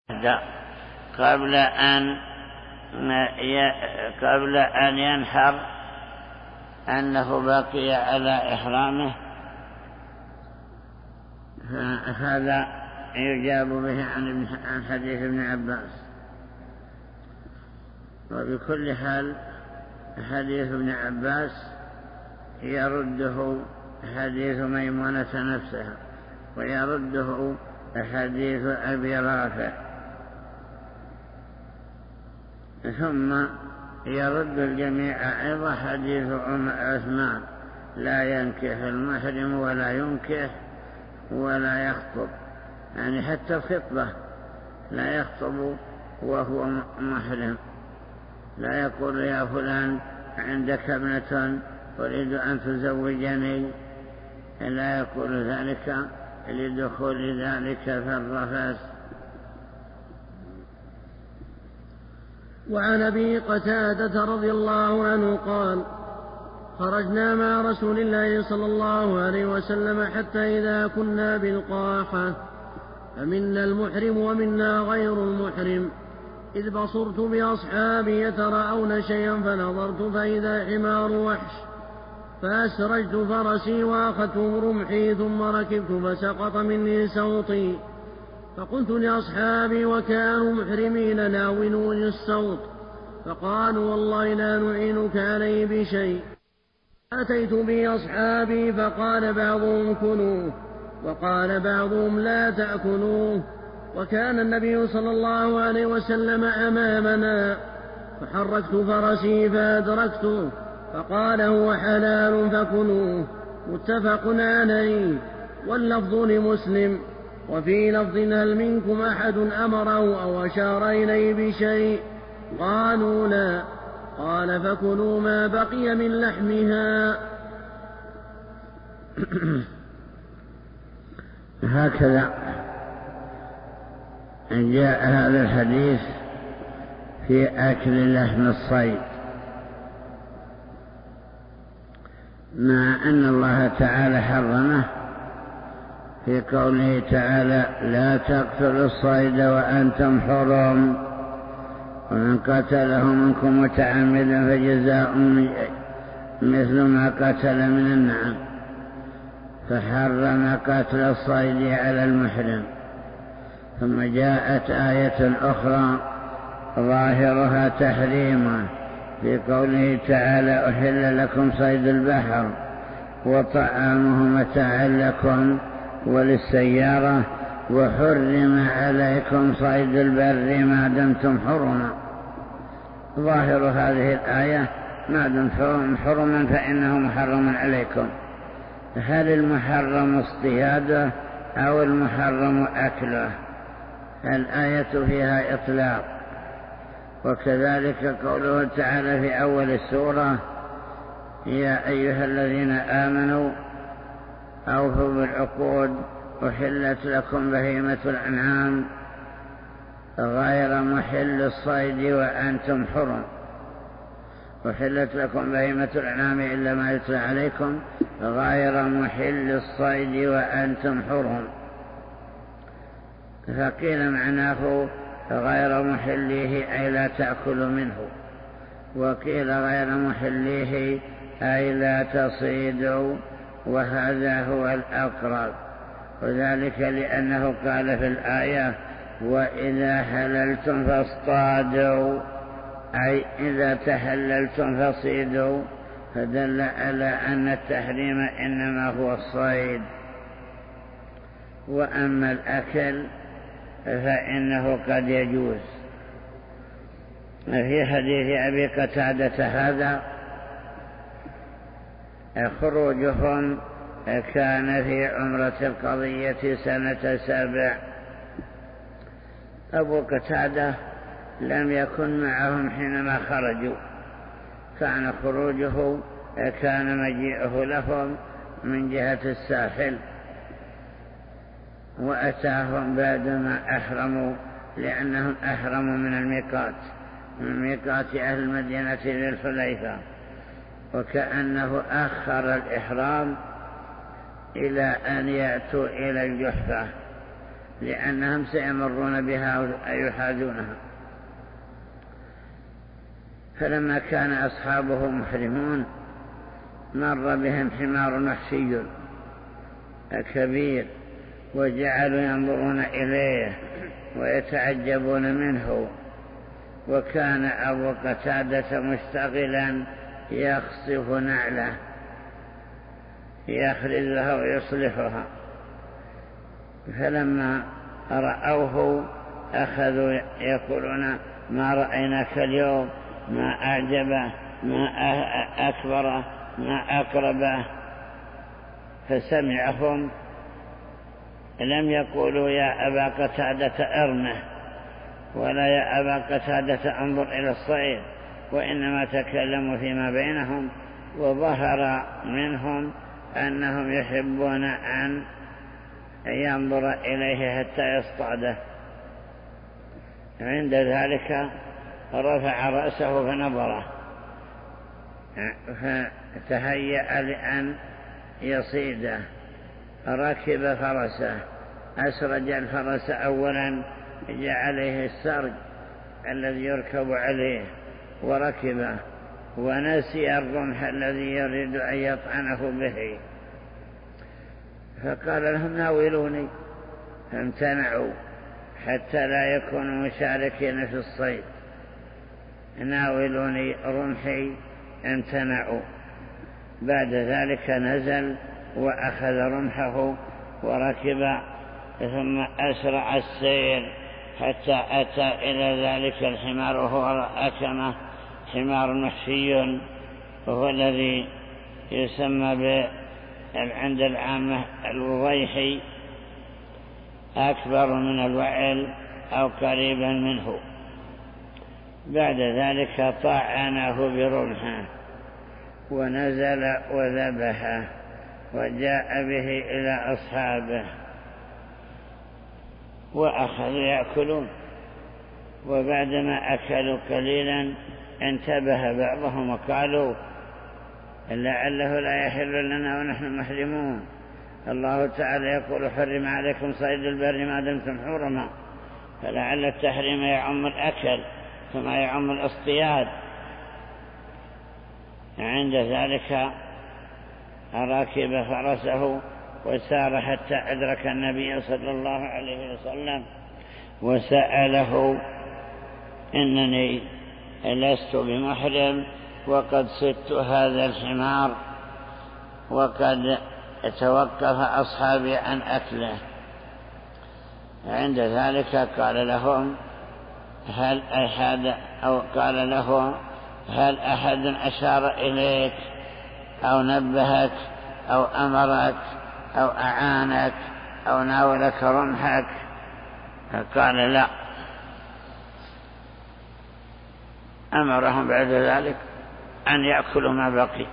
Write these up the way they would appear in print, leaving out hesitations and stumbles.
قبل أن ينحر أنه بقي على إحرامه، هذا يجاب به عن حديث ابن عباس. وبكل حال حديث ابن عباس يرده حديث ميمونة نفسها، ويرده حديث أبي رافع، ثم يرد الجميع أيضا حديث عثمان: لا ينكح المحرم ولا ينكح ولا يخطب، يعني حتى الخطبة لا يخطب وهو محرم، لا يقول يا فلان عندك ابنة أريد أن تزوجني، لا يقول ذلك لدخول ذلك في الرفث. وعن أبي قتادة رضي الله عنه قال: خرجنا مع رسول الله صلى الله عليه وسلم حتى إذا كنا بالقاحة فمنا المحرم ومنا غير المحرم، إذ بصرت بأصحابي يتراءون شيئا فنظرت فإذا حمار وحش، فأسرجت فرسي وأخذت رمحي ثم ركبت فسقط مني سوطي، فقلت لأصحابي وكانوا محرمين: ناولوني السوط، فقالوا والله لا نعينك عليه بشيء. أتيت به أصحابي فقال بعضهم كلوه وقال بعضهم لا تأكلوه، وكان النبي صلى الله عليه وسلم أمامنا، فحركت فرسي فأدركته فقال هو حلال فكلوه. متفق عليه، واللفظ لمسلم. وفي لفظ: هل منكم أحد أمره أو أشار إليه بشيء؟ قالوا لا. قال فكلوا ما بقي من لحمها. هكذا جاء هذا الحديث في أكل لحم الصيد، مع أن الله تعالى حرمه في قوله تعالى: لا تقتلوا الصيد وأنتم حرم، ومن قتله منكم متعمدا فجزاء مثل ما قتل من النعم، فحرم قتل الصيد على المحرم. ثم جاءت آية أخرى ظاهرها تحريما في قوله تعالى: أحل لكم صيد البحر وطعامه متاعا لكم وللسيارة وحرم عليكم صيد البر ما دمتم حرما. ظاهر هذه الآية: ما دمتم حرما فإنه محرم عليكم. هل المحرم اصطياده أو المحرم أكله؟ الآية فيها إطلاق. وكذلك قوله تعالى في أول السورة: يا أيها الذين آمنوا أوفوا بالعقود أحلت لكم بهيمة الأنعام غير محل الصيد وأنتم حرم. أحلت لكم بهيمة الأنعام إلا ما يتلى عليكم غير محل الصيد وأنتم حرم. فقيل معناه غير محليه أي لا تأكل منه، وقيل غير محليه أي لا تصيدوا، وهذا هو الأقرب، وذلك لأنه قال في الآية: وإذا حللتم فاصطادوا، أي إذا تحللتم فصيدوا، فدل على أن التحريم إنما هو الصيد. وأما الأكل فإنه قد يجوز. في حديث أبي قتادة هذا خروجهم كان في عمرة القضية سنة 7. أبو قتادة لم يكن معهم حينما خرجوا، كان خروجه كان مجيئه لهم من جهة الساحل، وأتاهم بعدما أحرموا، لأنهم أحرموا من الميقات، من ميقات أهل المدينة للحليفة، وكأنه أخر الإحرام إلى أن يأتوا إلى الجحفة، لأنهم سيمرون بها أو يحاذونها. فلما كان أصحابه محرمون مر بهم حمار وحشي كبير، وجعلوا ينظرون إليه ويتعجبون منه، وكان أبو قتادة مشتغلا يخصف نعله يخرزها ويصلحها. فلما رأوه أخذوا يقولون ما رأيناك اليوم، ما أعجبه، ما أكبره، ما أقربه. فسمعهم لم يقولوا يا أبا قتادة أرمه، ولا يا أبا قتادة انظر إلى الصيد، وإنما تكلموا فيما بينهم، وظهر منهم أنهم يحبون أن ينظر إليه حتى يصطاده. عند ذلك رفع رأسه فنظره، فتهيأ لأن يصيده. ركب فرسه، أسرج الفرس أولا، جاء عليه السرج الذي يركب عليه وركبه، ونسي الرمح الذي يريد أن يطعنه به، فقال لهم ناولوني، فامتنعوا حتى لا يكونوا مشاركين في الصيد. ناولوني رمحي، امتنعوا. بعد ذلك نزل وأخذ رمحه وركب، ثم أسرع السير حتى أتى إلى ذلك الحمار، وهو أكمه حمار وحشي، وهو الذي يسمى عند العامة الوضيحي، أكبر من الوعل أو قريبا منه. بعد ذلك طعنه برمحه ونزل وذبحه، وجاء به إلى أصحابه وأخذوا يأكلون. وبعدما أكلوا قليلا انتبه بعضهم وقالوا لعله لا يحل لنا ونحن محرمون، الله تعالى يقول حرم عليكم صيد البر ما دمتم حرما، فلعل التحريم يعم الأكل كما يعم الاصطياد. عند ذلك ركب فرسه وسار حتى أدرك النبي صلى الله عليه وسلم، وسأله إنني لست بمحرم، وقد صدت هذا الحمار، وقد توقف أصحابي عن أكله. عند ذلك قال لهم هل أحد أشار إليك أو نبهك أو أمرك أو أعانك أو ناولك رمحك؟ قال لا. أمرهم بعد ذلك أن يأكلوا ما بقي.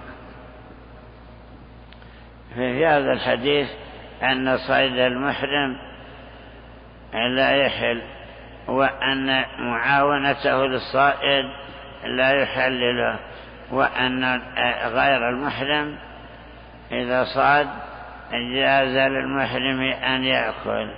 في هذا الحديث أن صيد المحرم لا يحل، وأن معاونته للصائد لا يحل له، وأن غير المحرم إذا صاد جاز للمحرم أن يأكل.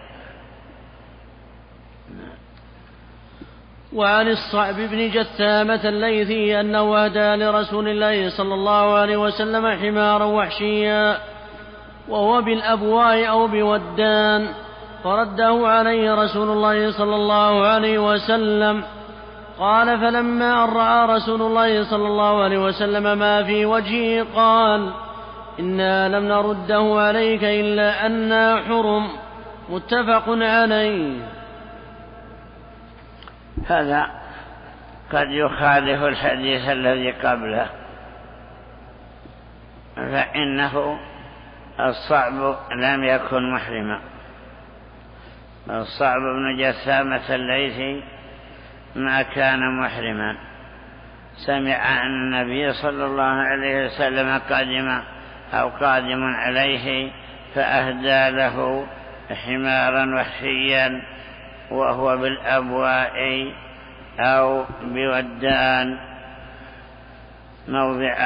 وعن الصعب بن جثامة الليثي أنه أهدى لرسول الله صلى الله عليه وسلم حمارا وحشيا وهو بالأبواء أو بودان، فرده عليه رسول الله صلى الله عليه وسلم. قال فلما أن رأى رسول الله صلى الله عليه وسلم ما في وجهه قال إنا لم نرده عليك إلا أننا حرم. متفق عليه. هذا قد يخالف الحديث الذي قبله، فإنه الصعب لم يكن محرما. الصعب بن جثامة الليثي ما كان محرما، سمع أن النبي صلى الله عليه وسلم قادم عليه، فأهدى له حمارا وحشيا وهو بالأبواء أو بودان،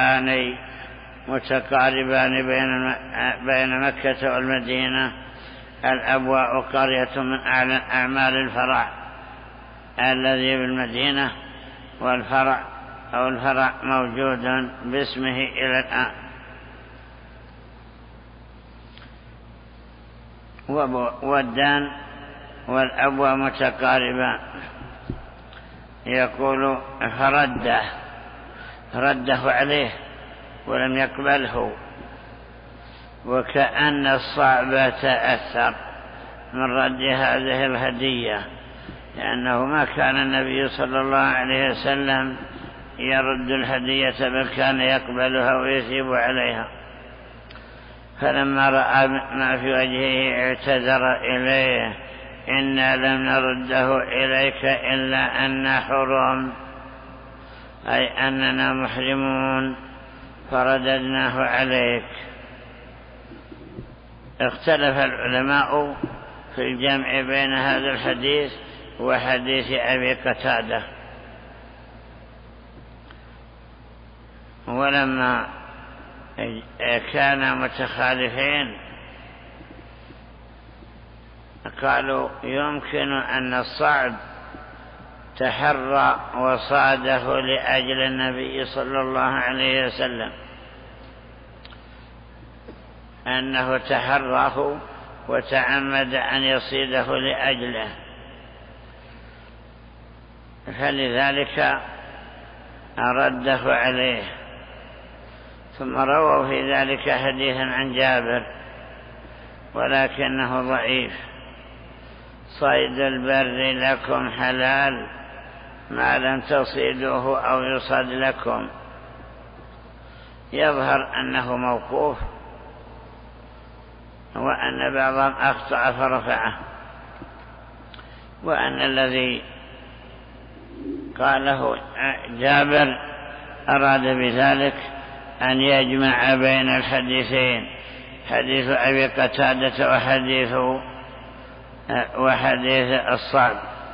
موضعان متقاربان بين مكة والمدينة، الأبواء قرية من أعمال الفرع الذي بالمدينة، والفرع أو الفرع موجود باسمه إلى الآن. والدان والأبواء متقاربان. يقول رده عليه ولم يقبله، وكأن الصعب تأثر من رد هذه الهدية، لأنه ما كان النبي صلى الله عليه وسلم يرد الهدية بل كان يقبلها ويثيب عليها. فلما رأى ما في وجهه اعتذر إليه: إنا لم نرده إليك إلا أن حرم، أي أننا محرمون فرددناه عليك. اختلف العلماء في الجمع بين هذا الحديث وحديث أبي قتادة، ولما كانا متخالفين قالوا يمكن أن الصعد تحرى وصاده لأجل النبي صلى الله عليه وسلم، أنه تحراه وتعمد أن يصيده لأجله، فلذلك رده عليه. ثم رووا في ذلك حديثا عن جابر ولكنه ضعيف: صيد البر لكم حلال ما لم تصيدوه أو يصد لكم. يظهر أنه موقوف، وأن بعضهم أخطأ فرفعه، وأن الذي قاله جابر أراد بذلك أن يجمع بين الحديثين، حديث أبي قتادة وحديث الصعد.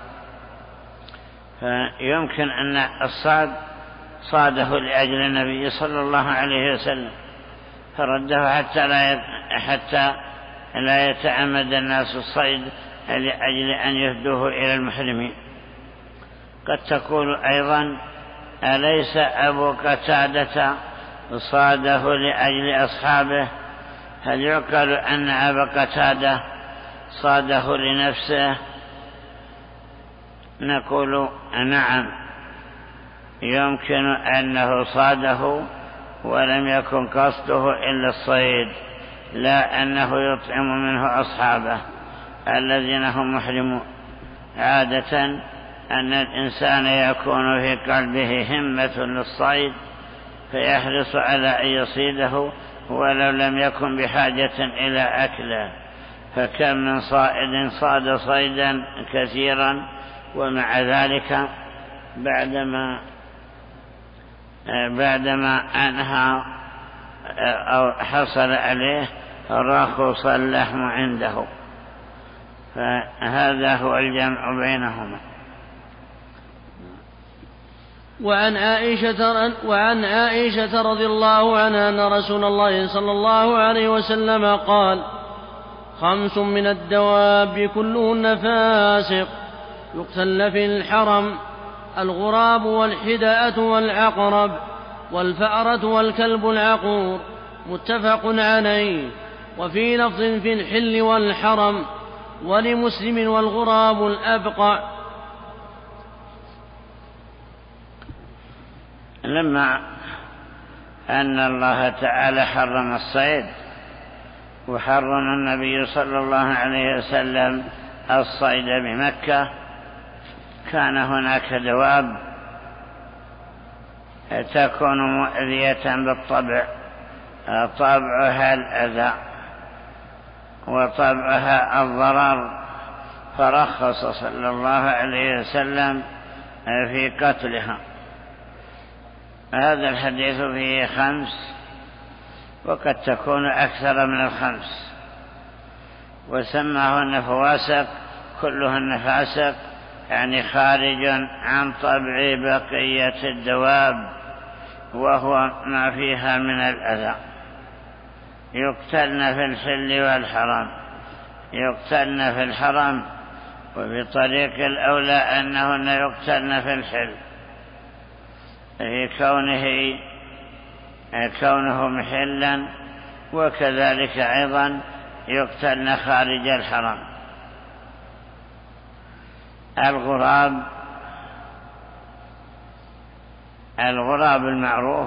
فيمكن أن الصعد صاده لأجل النبي صلى الله عليه وسلم فرده حتى لا يتعمد الناس الصيد لأجل أن يهدوه إلى المحرمين. قد تقول أيضا: أليس أبو قتادة صاده لأجل أصحابه؟ هل يعقل أن أبا قتادة صاده لنفسه؟ نقول نعم، يمكن أنه صاده ولم يكن قصده إلا الصيد، لا أنه يطعم منه أصحابه الذين هم محرمون. عادة أن الإنسان يكون في قلبه همة للصيد فيحرص على أن يصيده ولو لم يكن بحاجة إلى أكله، فكم من صائد صاد صيدا كثيرا ومع ذلك بعدما أنهى أو حصل عليه رخص اللحم عنده. فهذا هو الجمع بينهما. وعن عائشة رضي الله عنها أن رسول الله صلى الله عليه وسلم قال: 5 من الدواب كلهن فاسق يقتلن في الحرم: الغراب والحداءة والعقرب والفأرة والكلب العقور. متفق عليه. وفي لفظ: في الحل والحرم. ولمسلم: والغراب الأبقع. لما أن الله تعالى حرم الصيد وحرم النبي صلى الله عليه وسلم الصيد بمكة، كان هناك دواب تكون مؤذية بالطبع، طبعها الأذى وطبعها الضرر، فرخص صلى الله عليه وسلم في قتلها. هذا الحديث فيه 5 وقد تكون أكثر من 5، وسماهن فواسق، كلهن فاسق، يعني خارج عن طبع بقية الدواب، وهو ما فيها من الأذى. يقتلن في الحل والحرام. يقتلن في الحرم، وبطريق الأولى أنهن يقتلن في الحل في كونه محلا، وكذلك أيضا يقتلن خارج الحرم. الغراب المعروف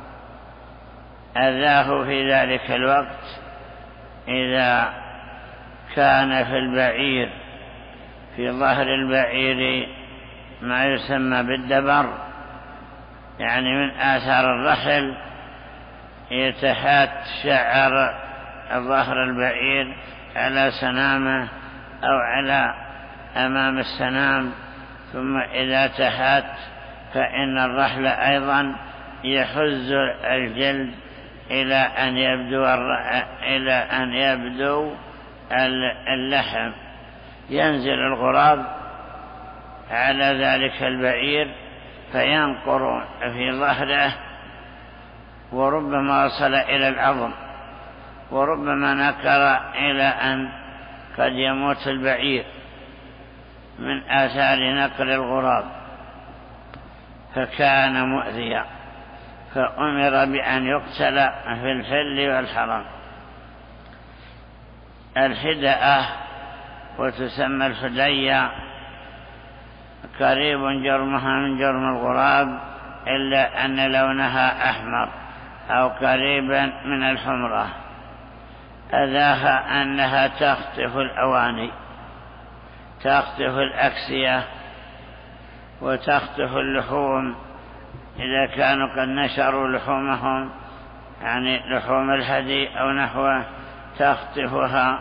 أذاه في ذلك الوقت إذا كان في البعير، في ظهر البعير ما يسمى بالدبر، يعني من آثار الرحل يتحات شعر ظهر البعير على سنامه أو على أمام السنام، ثم إذا تحات فإن الرحل أيضا يحز الجلد إلى أن يبدو اللحم. ينزل الغراب على ذلك البعير فينقر في ظهره، وربما وصل إلى العظم، وربما نكر إلى أن قد يموت البعير من آثار نقر الغراب، فكان مؤذيا، فأمر بأن يقتل في الحل والحرم. الحدأة وتسمى الحدية قريب جرمها من جرم الغراب، إلا أن لونها أحمر أو قريبا من الحمرة. أذاها أنها تخطف الأواني، تخطف الأكسية، وتخطف اللحوم إذا كانوا قد نشروا لحومهم، يعني لحوم الهدي أو نحوه، تخطفها.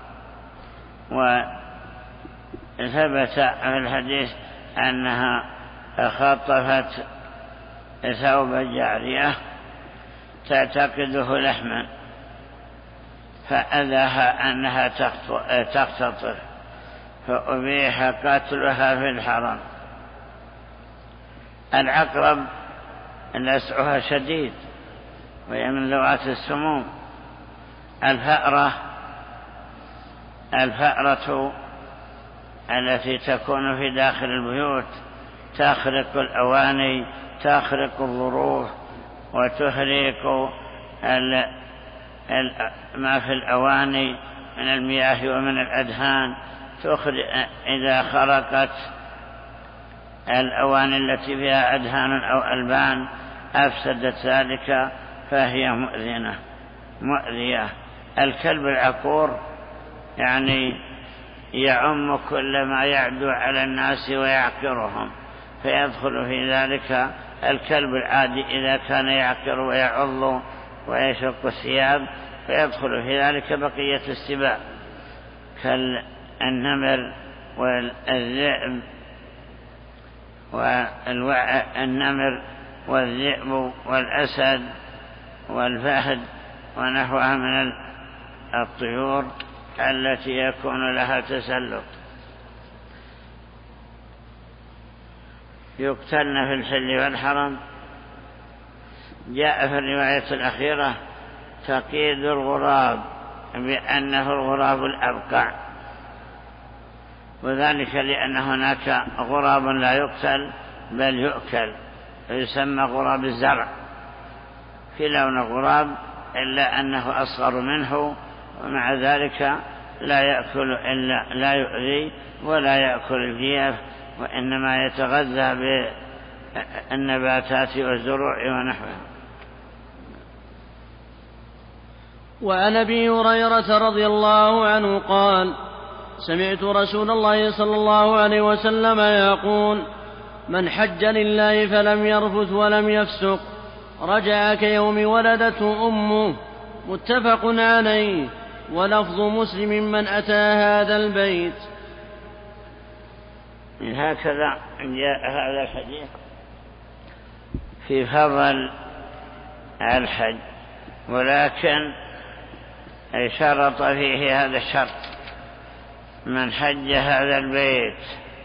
وثبت في الحديث أنها خطفت ثوب جارية تعتقده لحما، فأذاها أنها تختطف، فأبيح قتلها في الحرم. العقرب لسعها شديد وهي من ذوات السموم. الفأرة التي تكون في داخل البيوت تخرق الأواني، تخرق الظروف، وتحرق ما في الأواني من المياه ومن الأدهان. إذا خرقت الأواني التي فيها أدهان أو ألبان أفسدت ذلك، فهي مؤذية. الكلب العقور يعني يعم كل ما يعدو على الناس ويعقرهم، فيدخل في ذلك الكلب العادي إذا كان يعقر ويعض ويشق الثياب، فيدخل في ذلك بقية السباع كالنمر والذئب والنمر والذئب والأسد والفهد ونحوها من الطيور التي يكون لها تسلط. يقتلن في الحل والحرم. جاء في الرواية الأخيرة تقييد الغراب بأنه الغراب الأبقع، وذلك لأن هناك غراب لا يقتل بل يؤكل، يسمى غراب الزرع، في لون الغراب إلا أنه أصغر منه، ومع ذلك لا يأكل إلا لا يؤذي ولا يأكل الجيف، وإنما يتغذى بالنباتات والزروع ونحوها. وعن أبي هريرة رضي الله عنه قال: سمعت رسول الله صلى الله عليه وسلم يقول: من حج لله فلم يرفث ولم يفسق رجع كيوم ولدته أمه. متفق عليه. ولفظ مسلم: من أتى هذا البيت. هكذا جاء هذا الحديث في فضل الحج، ولكن شرط فيه هذا الشرط: من حج هذا البيت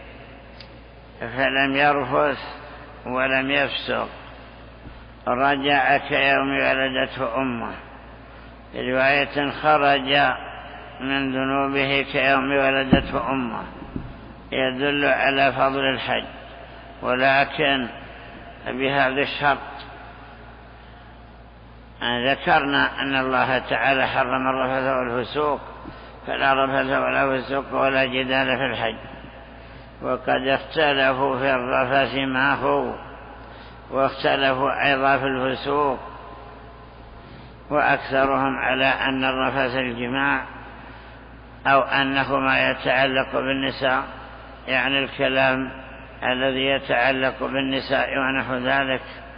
فلم يرفث ولم يفسق رجع كيوم ولدته أمه. في رواية: خرج من ذنوبه كيوم ولدته أمه، يدل على فضل الحج. ولكن بهذا الشرط ذكرنا أن الله تعالى حرم الرفث والفسوق، فلا رفث ولا فسوق ولا جدال في الحج. وقد اختلفوا في الرفث ما هو، واختلفوا أيضا في الفسوق، وأكثرهم على أن الرفث الجماع، أو أنه ما يتعلق بالنساء، يعني الكلام الذي يتعلق بالنساء ونحو ذلك.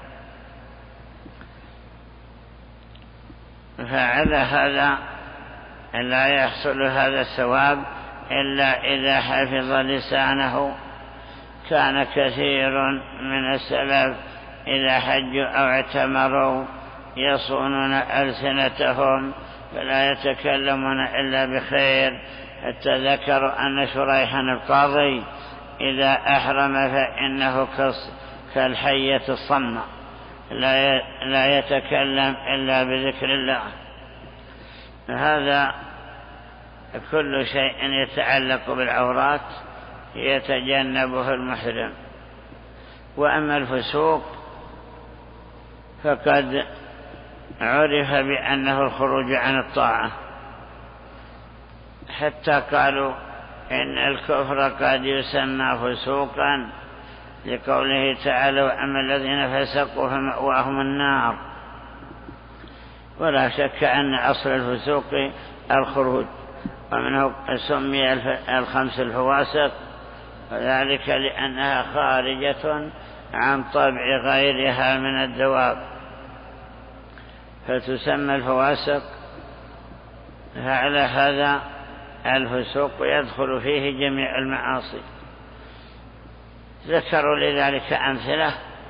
فعلى هذا لا يحصل هذا الثواب إلا إذا حفظ لسانه. كان كثير من السلف إذا حجوا أو اعتمروا يصونون ألسنتهم فلا يتكلمون إلا بخير، حتى ذكروا أن شريحا القاضي إذا أحرم فإنه كالحية الصمة لا يتكلم إلا بذكر الله. هذا كل شيء يتعلق بالعورات يتجنبه المحرم. وأما الفسوق فقد عرف بأنه الخروج عن الطاعة، حتى قالوا إن الكفر قد يسمى فسوقا لقوله تعالى: وأما الذين فسقوا فمأواهم النار. ولا شك أن أصل الفسوق الخروج، ومنه سمي الخمس الفواسق، وذلك لأنها خارجة عن طبع غيرها من الدواب فتسمى الفواسق. فعلى هذا الفسوق يدخل فيه جميع المعاصي. ذكروا لذلك أمثلة،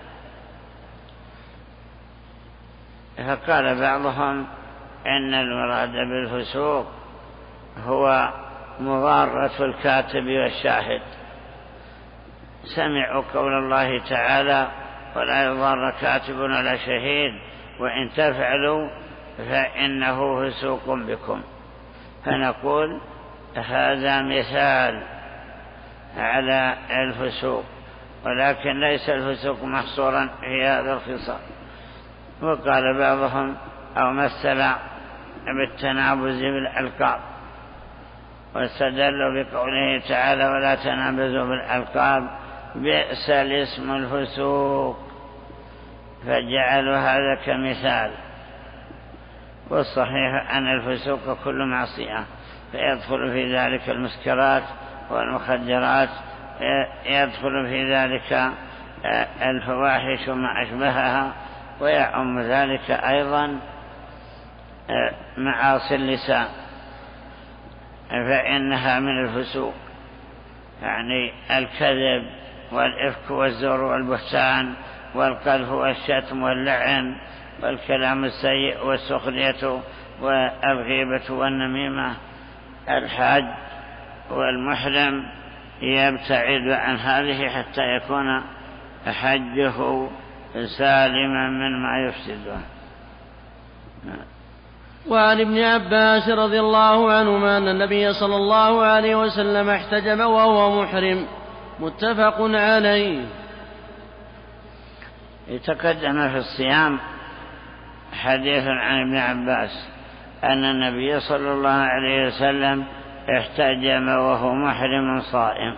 فقال بعضهم إن المراد بالفسوق هو مضارة الكاتب والشاهد. سمعوا قول الله تعالى: ولا يضار كاتب ولا شهيد وإن تفعلوا فإنه فسوق بكم. فنقول هذا مثال على الفسوق، ولكن ليس الفسوق محصورا في هذا الخصال. وقال بعضهم أو مثل بالتنابز بالألقاب، واستدلوا بقوله تعالى: ولا تنابزوا بالألقاب بئس الاسم الفسوق، فجعلوا هذا كمثال. والصحيح أن الفسوق كل معصية، فيدخل في ذلك المسكرات والمخدرات، يدخل في ذلك الفواحش وما أشبهها، ويعم ذلك أيضا معاصي اللسان، فإنها من الفسوق، يعني الكذب والإفك والزور والبهتان والقذف والشتم واللعن والكلام السيء والسخرية والغيبة والنميمة. الحاج والمحرم يبتعد عن هذه حتى يكون حجه سالما مما يفسده. وعن ابن عباس رضي الله عنهما أن النبي صلى الله عليه وسلم احتجم وهو محرم، متفق عليه. يتقدم في الصيام حديث عن ابن عباس أن النبي صلى الله عليه وسلم احتجم وهو محرم صائم.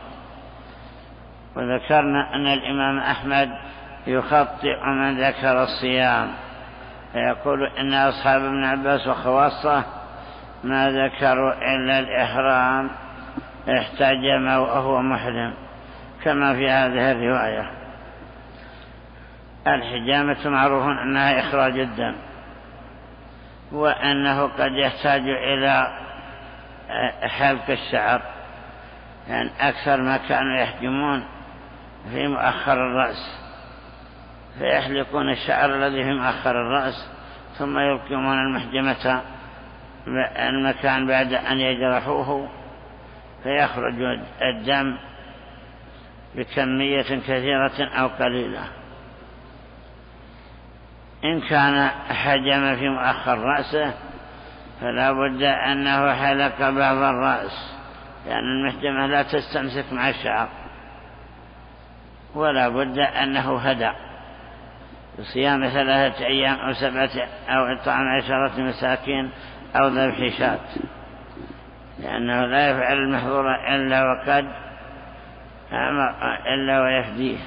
وذكرنا أن الإمام أحمد يخطئ من ذكر الصيام، فيقول إن أصحاب ابن عباس وخواصه ما ذكروا إلا الإحرام، احتجم وهو محرم، كما في هذه الرواية. الحجامة معروف أنها إخراج الدم، وأنه قد يحتاج إلى حلق الشعر، يعني أكثر ما كانوا يحجمون في مؤخر الرأس، فيحلقون الشعر الذي في مؤخر الرأس ثم يلقمون المحجمة المكان بعد أن يجرحوه، فيخرج الدم بكمية كثيرة أو قليلة. إن كان حجم في مؤخر رأسه فلا بد أنه حلق بعض الرأس، لأن المحجمة لا تستمسك مع الشعر، ولا بد أنه هدى بصيام 3 أيام أو 7 أو إطعام 10 مساكين أو ذبح شاة، لأنه لا يفعل المحظور إلا ويفديه،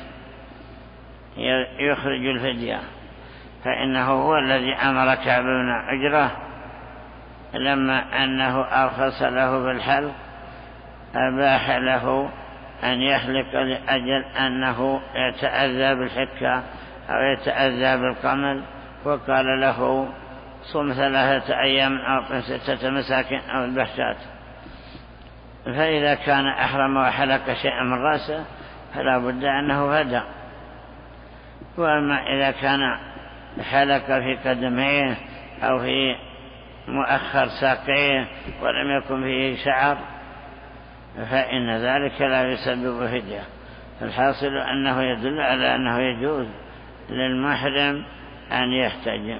يخرج الفدية. فإنه هو الذي أمر كعب بن عجرة لما أنه أرخص له بالحلق أباح له أن يحلق لأجل أنه يتأذى بالحكة أو يتأذى بالقمل، وقال له صم 3 أيام أو 6 مساكين أو البحشات. فإذا كان أحرم وحلق شيئا من رأسه فلا بد أنه هدى. وأما إذا كان حلق في قدميه أو في مؤخر ساقيه ولم يكن فيه شعر فإن ذلك لا يسبب فدية. الحاصل أنه يدل على أنه يجوز للمحرم أن يحتجم.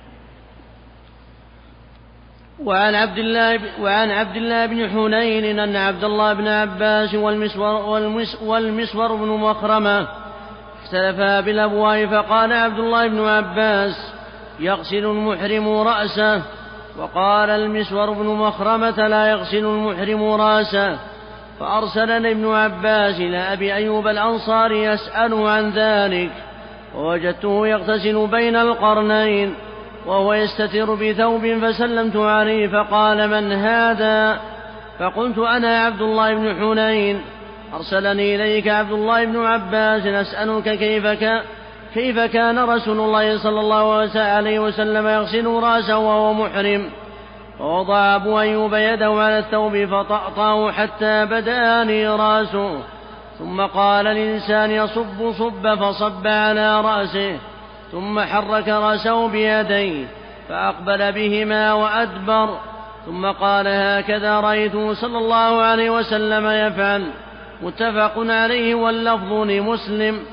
وعن عبد الله بن حنين أن عبد الله بن عباس والمسور بن مخرمة اختلفا بالأبواب، فقال عبد الله بن عباس يغسل المحرم رأسه، وقال المسور بن مخرمة لا يغسل المحرم رأسه. فأرسلني ابن عباس إلى أبي أيوب الأنصاري يسأله عن ذلك، ووجدته يغتسل بين القرنين وهو يستتر بثوب، فسلمت عليه فقال من هذا؟ فقلت أنا عبد الله بن حنين، أرسلني إليك عبد الله بن عباس أسألك كيف كان رسول الله صلى الله عليه وسلم يغسل رأسه وهو محرم؟ فوضع أبو أيوب يده على الثوب فطأطاه حتى بدأني رأسه، ثم قال للإنسان يصب صب فصب على رأسه، ثم حرك رأسه بيديه فأقبل بهما وأدبر، ثم قال هكذا رأيته صلى الله عليه وسلم يفعل. متفق عليه واللفظ لمسلم.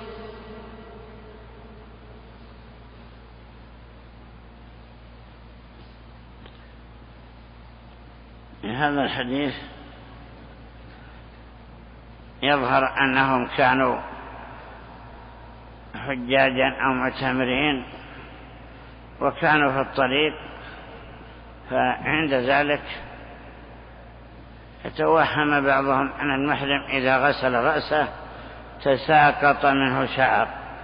هذا الحديث يظهر أنهم كانوا حجاجا أو معتمرين وكانوا في الطريق، فعند ذلك يتوهم بعضهم أن المحرم إذا غسل رأسه تساقط منه شعر،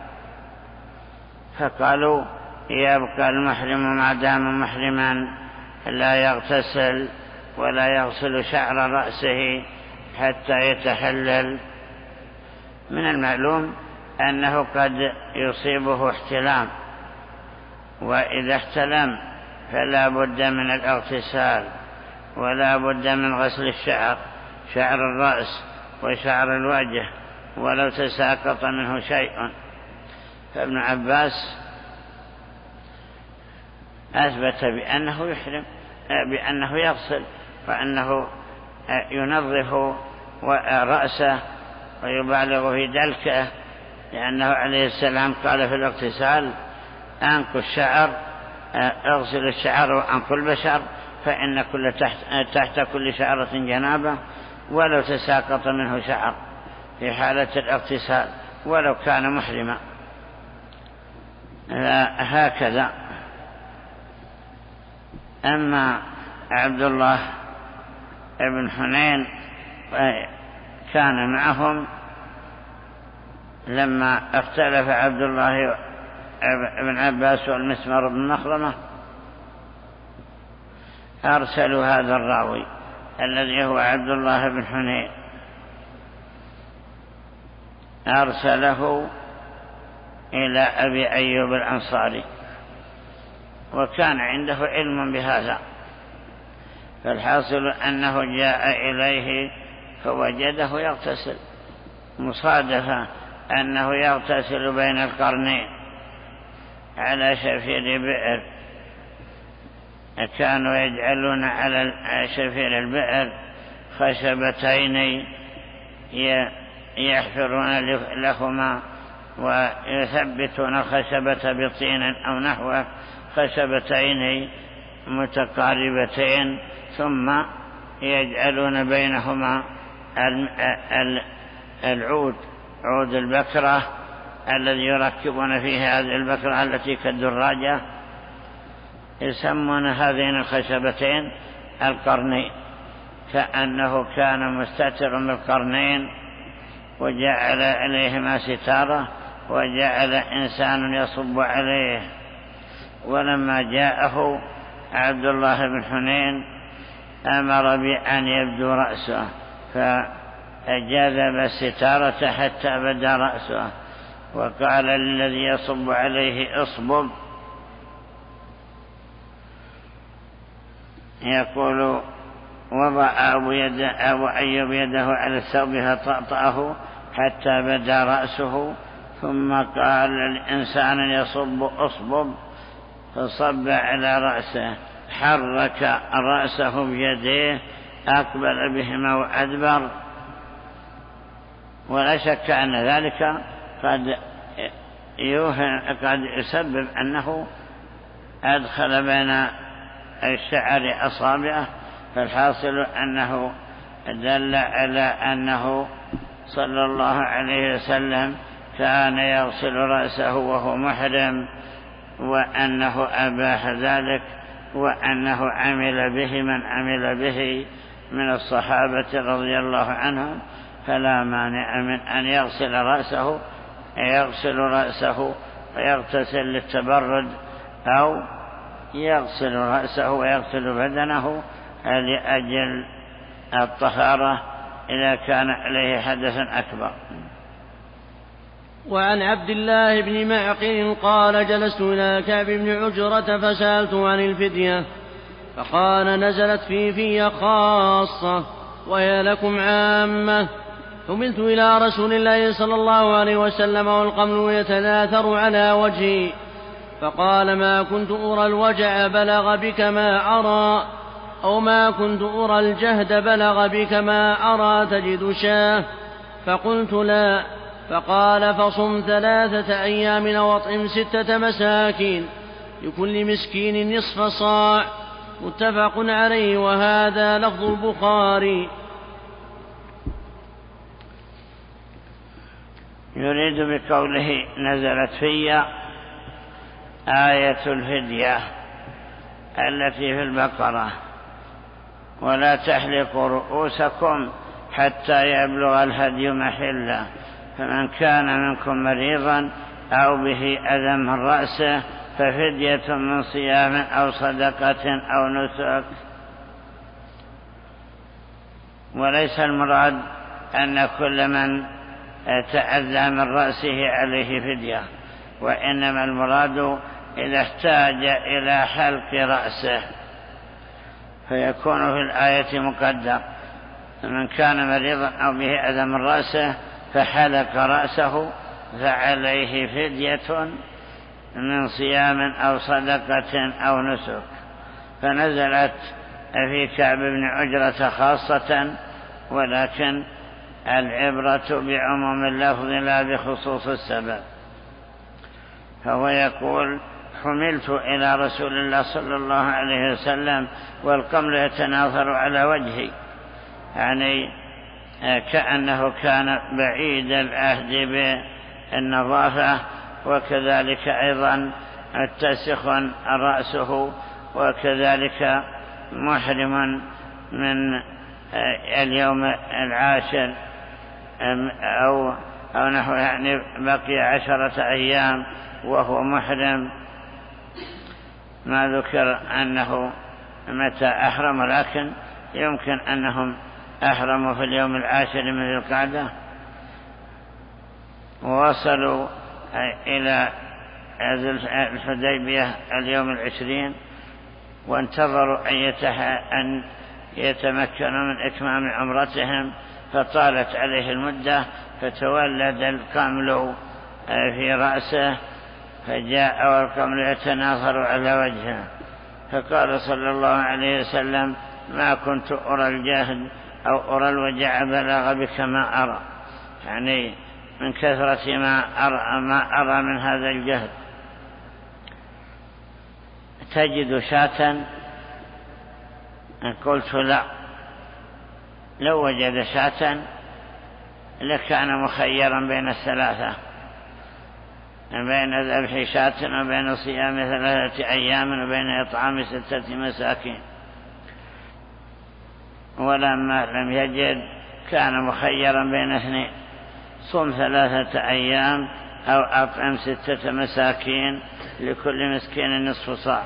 فقالوا يبقى المحرم ما دام محرما لا يغتسل ولا يغسل شعر رأسه حتى يتحلل. من المعلوم أنه قد يصيبه احتلام، وإذا احتلم فلا بد من الاغتسال ولا بد من غسل الشعر، شعر الرأس وشعر الوجه، ولو تساقط منه شيء. فابن عباس أثبت بأنه يحرم، بأنه يغسل، وأنه ينظف رأسه ويبالغ في دلكه، لأنه عليه السلام قال في الاغتسال أنقوا الشعر، اغسل الشعر وأنقوا البشر، فإن تحت كل شعرة جنابة، ولو تساقط منه شعر في حالة الاغتسال ولو كان محرما. هكذا. أما عبد الله بن حنين كان معهم لما اختلف عبد الله بن عباس والمسمر بن مخرمة، أرسلوا هذا الراوي الذي هو عبد الله بن حنين، أرسله إلى أبي أيوب الأنصاري، وكان عنده علم بهذا. فالحاصل أنه جاء إليه فوجده يغتسل، مصادفة أنه يغتسل بين القرنين على شفير بئر، كانوا يجعلون على شفير البئر خشبتين يحفرون لهما ويثبتون الخشبة بطين أو نحوه، خشبتين متقاربتين، ثم يجعلون بينهما العود، عود البكرة الذي يركبون فيه هذه البكرة التي كالدراجة، يسمون هذين الخشبتين القرنين، كأنه كان مستتر بالقرنين وجعل إليهما ستارة وجعل إنسان يصب عليه. ولما جاءه عبد الله بن حنين أمر بأن يبدو رأسه، فجذب الستارة حتى بدا رأسه، وقال للذي يصب عليه اصبب، يقول وضع أبو أيوب يده على الثوب فطأطأه حتى بدا رأسه، ثم قال الإنسان يصب اصبب، فصب على رأسه، حرك رأسه بيديه، أقبل بهما وأدبر، ولا شك أن ذلك قد يسبب أنه أدخل بين الشعر أصابعه، فالحاصل أنه دل على أنه صلى الله عليه وسلم كان يغسل رأسه وهو محرم، وأنه أباح ذلك، وأنه عمل به من عمل به من الصحابة رضي الله عنهم، فلا مانع من أن يغسل رأسه ويغتسل للتبرد، أو يغسل رأسه ويغسل بدنه لأجل الطهارة إذا كان عليه حدث أكبر. وعن عبد الله بن معقل قال جلست إلى كعب بن عجرة فسألته عن الفدية، فقال نزلت في خاصة وهي لكم عامة. حملت إلى رسول الله صلى الله عليه وسلم والقمل يتناثر على وجهي، فقال ما كنت أرى الوجع بلغ بك ما أرى، أو ما كنت أرى الجهد بلغ بك ما أرى تجد شاه، فقلت لا، فقال فصم 3 أيام واطعم 6 مساكين لكل مسكين نصف صاع، متفق عليه، وهذا لفظ البخاري. يريد بقوله نزلت في آية الفدية التي في البقرة، ولا تحلقوا رؤوسكم حتى يبلغ الهدي محله، فمن كان منكم مريضا أو به أذى من رأسه ففدية من صيام أو صدقة أو نسك. وليس المراد أن كل من تأذى من رأسه عليه فدية، وإنما المراد إذا احتاج إلى حلق رأسه فيكون في الآية مقدر، من كان مريضا أو به أذى من رأسه فحلق رأسه فعليه فدية من صيام أو صدقة أو نسك. فنزلت في كعب بن عجرة خاصة، ولكن العبرة بعموم اللفظ لا بخصوص السبب. فهو يقول حملت إلى رسول الله صلى الله عليه وسلم والقمل يتناثر على وجهي، يعني كأنه كان بعيد العهد بالنظافة، وكذلك أيضا متسخ رأسه، وكذلك محرم من اليوم العاشر أو نحو، يعني بقي 10 أيام وهو محرم. ما ذكر أنه متى أحرم، ولكن يمكن أنهم أحرموا في اليوم العاشر من ذي القعدة، ووصلوا إلى الحديبية اليوم 20، وانتظروا أن يتمكنوا من إتمام عمرتهم، فطالت عليه المدة، فتولد القمل في رأسه، فجاء والقمل يتناثر على وجهه، فقال صلى الله عليه وسلم ما كنت أرى الجهد أو أرى الوجع بلغ بك ما أرى، يعني من كثرة ما أرى من هذا الجهد. تجد شاة قلت لا، لو وجد شاة لكان مخيرا بين الثلاثة، بين ذبح شاة وبين صيام 3 أيام وبين إطعام 6 مساكين، ولما لم يجد كان مخيرا بين 2: صم 3 أيام أو أطعم 6 مساكين، لكل مسكين نصف صاع،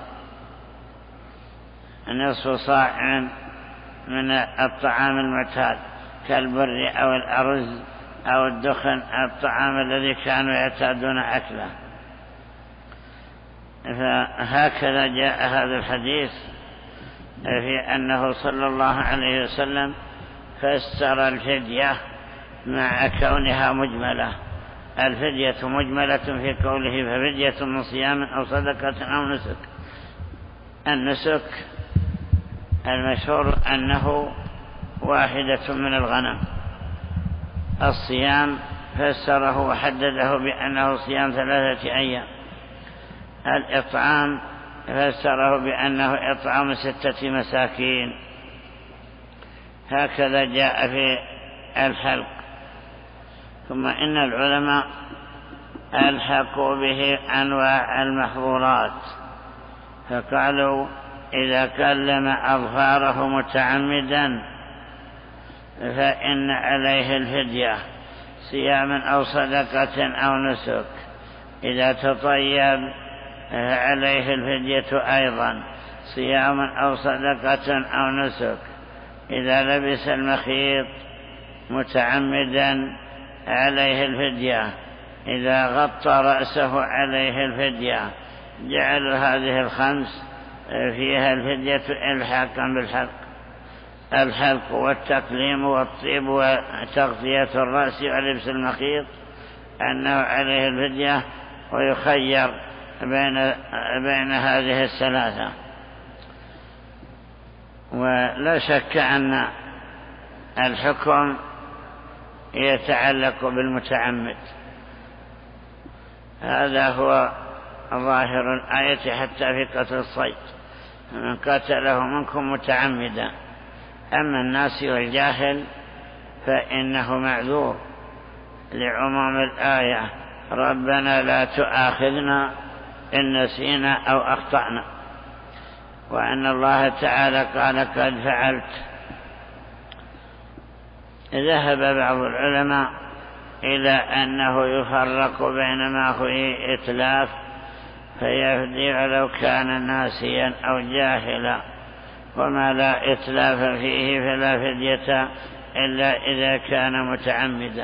نصف صاع من الطعام المعتاد كالبر أو الأرز أو الدخن، الطعام الذي كانوا يعتادون أكله. فهكذا جاء هذا الحديث في أنه صلى الله عليه وسلم فسر الفدية مع كونها مجملة. الفدية مجملة في قوله ففدية من صيام أو صدقة أو نسك. النسك المشهور أنه واحدة من الغنم. الصيام فسره وحدده بأنه صيام 3 أيام. الإطعام فسره بأنه إطعام 6 مساكين. هكذا جاء في الحلق. ثم إن العلماء ألحقوا به أنواع المحظورات، فقالوا إذا كلم أظفاره متعمدا فإن عليه الفدية صيام أو صدقة أو نسك. إذا تطيب عليه الفدية أيضا صيام أو صدقة أو نسك. إذا لبس المخيط متعمدا عليه الفدية. إذا غطى رأسه عليه الفدية. جعلوا هذه الخمس فيها الفدية إلحاقا بالحلق. الحلق والتقليم والطيب وتغطية الرأس ولبس المخيط أنه عليه الفدية، ويخير بين هذه الثلاثة. ولا شك أن الحكم يتعلق بالمتعمد. هذا هو ظاهر الآية حتى في قتل الصيد: من قتله منكم متعمدا. أما الناس والجاهل فإنه معذور لعموم الآية: ربنا لا تؤاخذنا إن نسينا أو أخطأنا. وأن الله تعالى قال قد فعلت. ذهب بعض العلماء إلى أنه يفرق بين ما هو إتلاف فيفدي ولو كان ناسيا أو جاهلا، وما لا إتلاف فيه فلا فدية إلا إذا كان متعمدا.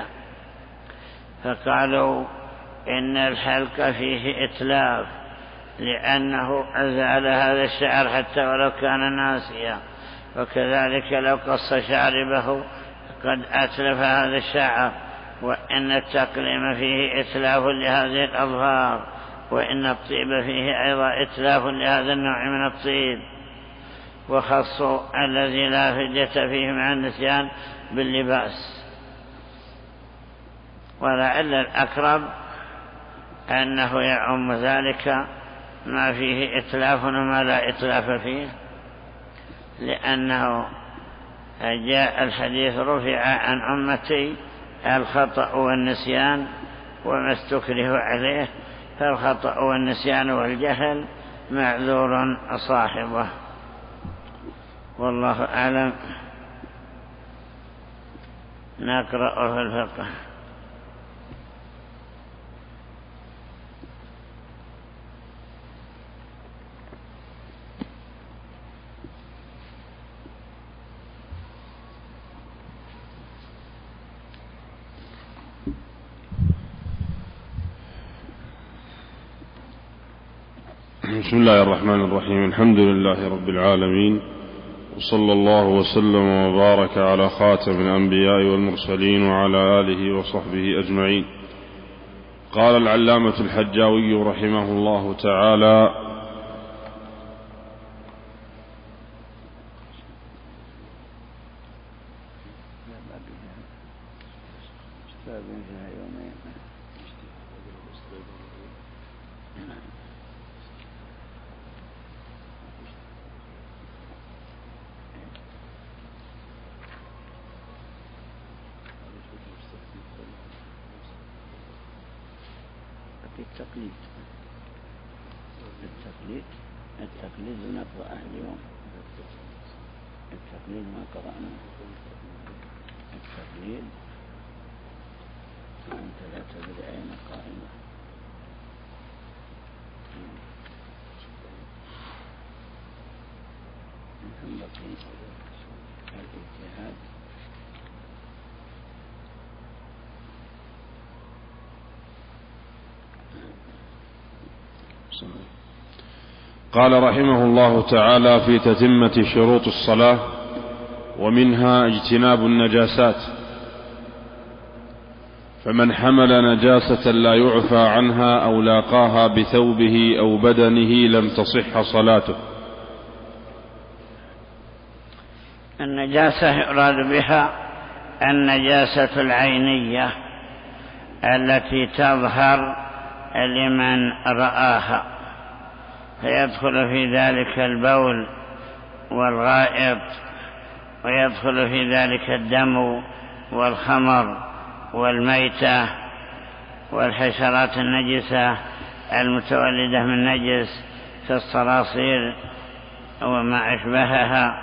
فقالوا إن الحلق فيه إتلاف لأنه أزال هذا الشعر حتى ولو كان ناسيا، وكذلك لو قص شاربه قد أتلف هذا الشعر. وإن التقليم فيه إتلاف لهذه الأظفار، وإن الطيب فيه أيضا إتلاف لهذا النوع من الطيب. وخصوا الذي لا فدية فيه مع النسيان باللباس. ولعل الأقرب أنه يعم ذلك ما فيه إتلاف وما لا إتلاف فيه، لأنه جاء الحديث: رفع عن أمتي الخطأ والنسيان وما استكره عليه، فالخطأ والنسيان والجهل معذور صاحبه. والله أعلم. نقرأ في الفقه. بسم الله الرحمن الرحيم. الحمد لله رب العالمين، وصلى الله وسلم وبارك على خاتم الأنبياء والمرسلين وعلى آله وصحبه أجمعين. قال العلامة الحجاوي رحمه الله تعالى: بالتقليد. التقليد نقرأ اليوم. التقليد ما قرأنا. التقليد أنت لا تدري أين قائمة. ثم بقي الاجتهاد. قال رحمه الله تعالى في تتمة شروط الصلاة: ومنها اجتناب النجاسات، فمن حمل نجاسة لا يعفى عنها أو لاقاها بثوبه أو بدنه لم تصح صلاته. النجاسة يراد بها النجاسة العينية التي تظهر لمن رآها، فيدخل في ذلك البول والغائط، ويدخل في ذلك الدم والخمر والميتة والحشرات النجسة المتولدة من نجس كالصراصير وما أشبهها،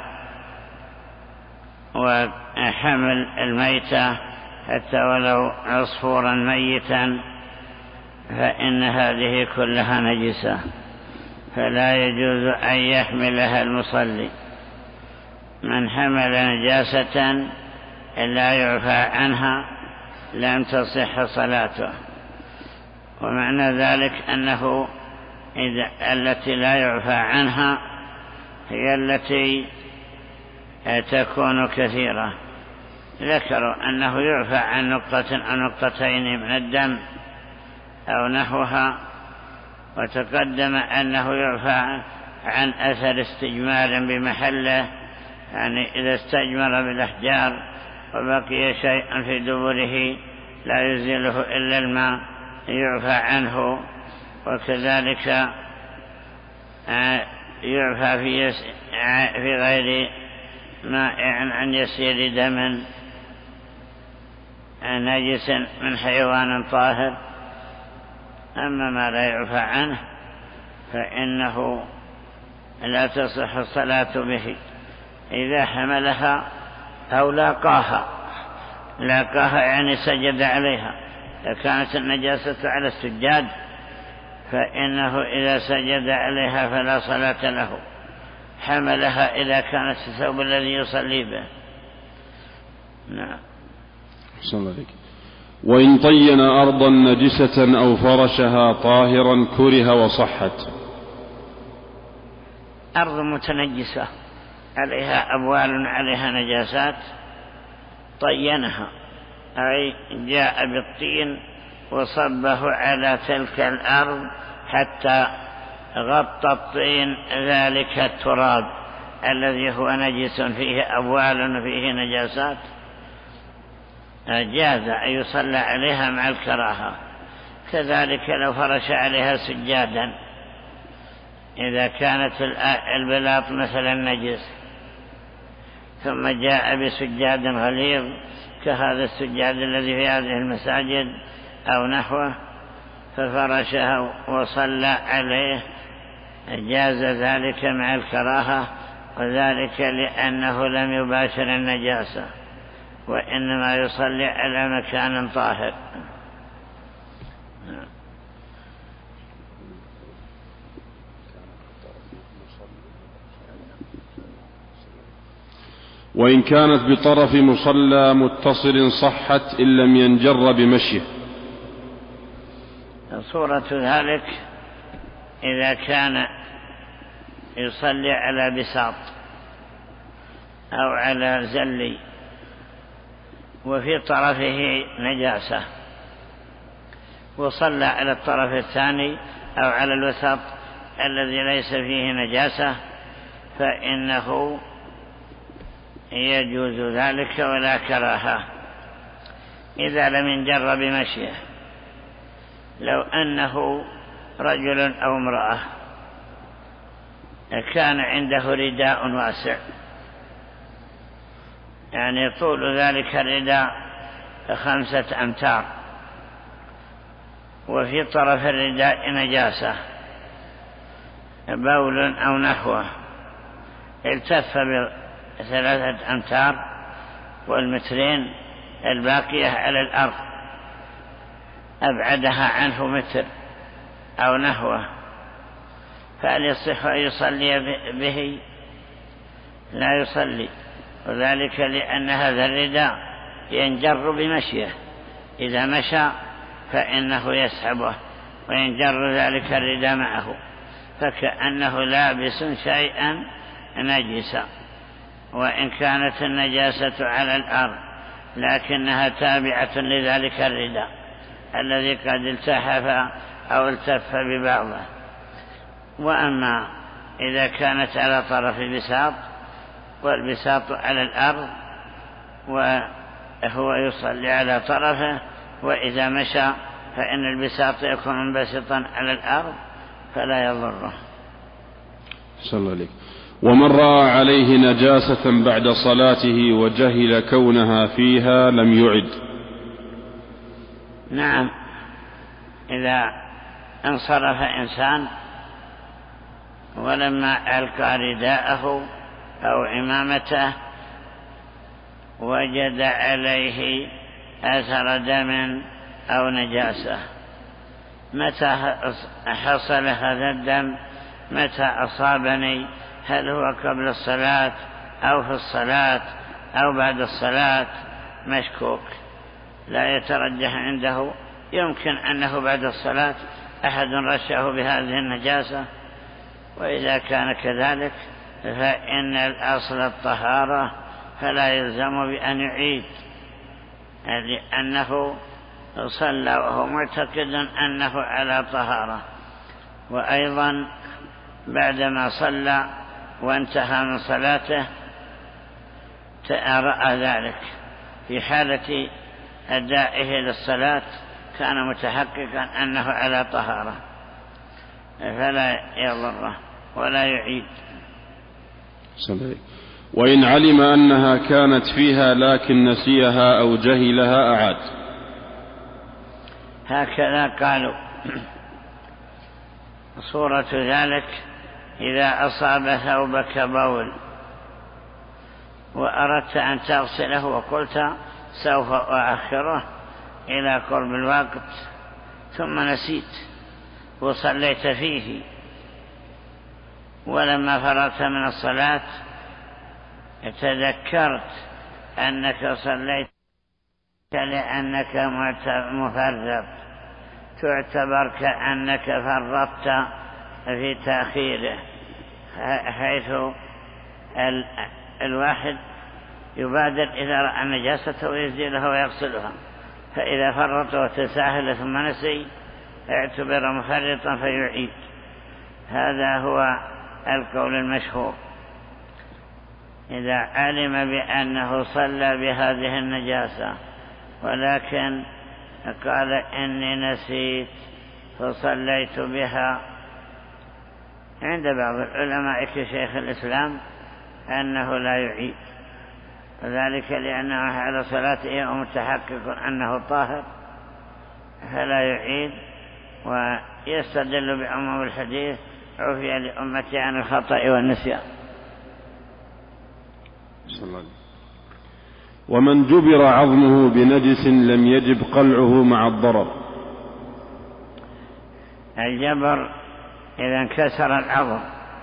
وحمل الميتة حتى ولو عصفورا ميتا، فإن هذه كلها نجسة، فلا يجوز أن يحملها المصلي. من حمل نجاسة لا يعفى عنها لم تصح صلاته. ومعنى ذلك أنه التي لا يعفى عنها هي التي تكون كثيرة. ذكروا أنه يعفى عن نقطة أو نقطتين من الدم أو نحوها، وتقدم أنه يعفى عن أثر استجمار بمحله، يعني إذا استجمر بالأحجار وبقي شيء في دبره لا يزيله إلا الماء يعفى عنه. وكذلك يعفى في غير مائع عن يسير دم نجس من حيوان طاهر. أما ما لا يعفى عنه فإنه لا تصح الصلاة به إذا حملها أو لاقاها يعني سجد عليها. إذا كانت النجاسة على السجاد فإنه إذا سجد عليها فلا صلاة له. حملها إذا كانت الثوب الذي يصلي به. نعم. صلى الله عليه. وإن طين أرضا نجسة أو فرشها طاهرا كره وصحت. أرض متنجسة عليها أبوال عليها نجاسات طينها، أي جاء بالطين وصبه على تلك الأرض حتى غطى الطين ذلك التراب الذي هو نجس فيه أبوال وفيه نجاسات، جاز أن يصلى عليها مع الكراهة. كذلك لو فرش عليها سجادا، إذا كانت البلاط مثلا نجس ثم جاء بسجاد غليظ كهذا السجاد الذي في هذه المساجد أو نحوه ففرشها وصلى عليه، جاز ذلك مع الكراهة، وذلك لأنه لم يباشر النجاسة وإنما يصلي على مكان طاهر. وإن كانت بطرف مصلى متصل صحت إن لم ينجر بمشيه. صورة ذلك إذا كان يصلي على بساط أو على زلي وفي طرفه نجاسة وصلى على الطرف الثاني أو على الوسط الذي ليس فيه نجاسة فإنه يجوز ذلك ولا كراهة إذا لم ينجر بمشيه. لو أنه رجل أو امرأة كان عنده رداء واسع، يعني طول ذلك الرداء 5 أمتار، وفي طرف الرداء نجاسة بول أو نحوه التف ب3 أمتار والمترين الباقية على الأرض أبعدها عنه متر أو نحوه، فهل يصح أن يصلي به؟ لا يصلي، وذلك لأن هذا الرداء ينجر بمشيه، إذا مشى فإنه يسحبه وينجر ذلك الرداء معه، فكأنه لابس شيئا نجسا، وإن كانت النجاسة على الأرض لكنها تابعة لذلك الرداء الذي قد التحف أو التف ببعضه. وأما إذا كانت على طرف البساط والبساط على الأرض وهو يصلي على طرفه، وإذا مشى فإن البساط يكون منبسطا على الأرض فلا يضره. صلى الله عليه. ومن رأى عليه نجاسة بعد صلاته وجهل كونها فيها لم يعد. نعم، إذا انصرف إنسان ولما ألقى رداءه أو عمامته وجد عليه أثر دم أو نجاسة، متى حصل هذا الدم؟ متى أصابني؟ هل هو قبل الصلاة أو في الصلاة أو بعد الصلاة؟ مشكوك، لا يترجح عنده، يمكن أنه بعد الصلاة أحد رشه بهذه النجاسة، وإذا كان كذلك فإن الأصل الطهارة فلا يلزم بأن يعيد، لأنه صلى وهو معتقد أنه على طهارة. وأيضا بعدما صلى وانتهى من صلاته رأى ذلك، في حالة أدائه للصلاة كان متحققا أنه على طهارة فلا يضره ولا يعيد. وإن علم أنها كانت فيها لكن نسيها أو جهلها أعاد. هكذا قالوا. صورة ذلك إذا أصاب ثوبك بول وأردت أن تغسله وقلت سوف أؤخره إلى قرب الوقت، ثم نسيت وصليت فيه، ولما فرغت من الصلاة تذكرت أنك صليت لأنك مفرط، تعتبر كأنك فرطت في تأخيره، حيث الواحد يبادر إذا رأى النجاسة ويزيلها ويغسلها، فإذا فرط وتساهل ثم نسي اعتبر مفرطا فيعيد. هذا هو القول المشهور. إذا علم بأنه صلى بهذه النجاسة ولكن قال إني نسيت فصليت بها، عند بعض العلماء كشيخ الإسلام أنه لا يعيد، وذلك لأنه على صلاته ومتحقق أنه طاهر فلا يعيد، ويستدل بعموم الحديث عفي لأمتي عن الخطأ والنسيان. ومن جبر عظمه بنجس لم يجب قلعه مع الضرر. الجبر إذا انكسر العظم،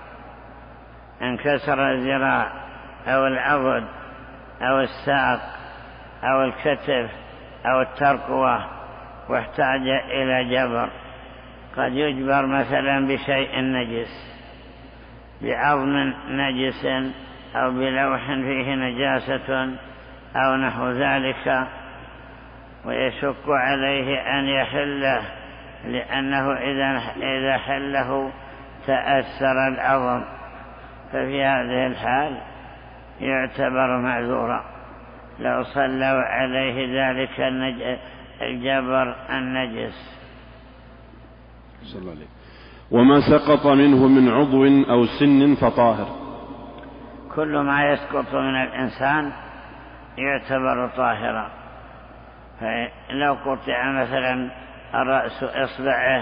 انكسر الذراع أو العضد أو الساق أو الكتف أو الترقوة واحتاج إلى جبر، قد يجبر مثلا بشيء نجس، بعظم نجس أو بلوح فيه نجاسة أو نحو ذلك، ويشق عليه أن يحله، لأنه إذا حله تأثر العظم، ففي هذه الحال يعتبر معذورا لو صلوا عليه ذلك الجبر النجس. صلى الله عليه. وما سقط منه من عضو أو سن فطاهر. كل ما يسقط من الإنسان يعتبر طاهرا، فلو قطع مثلا رأس إصبعه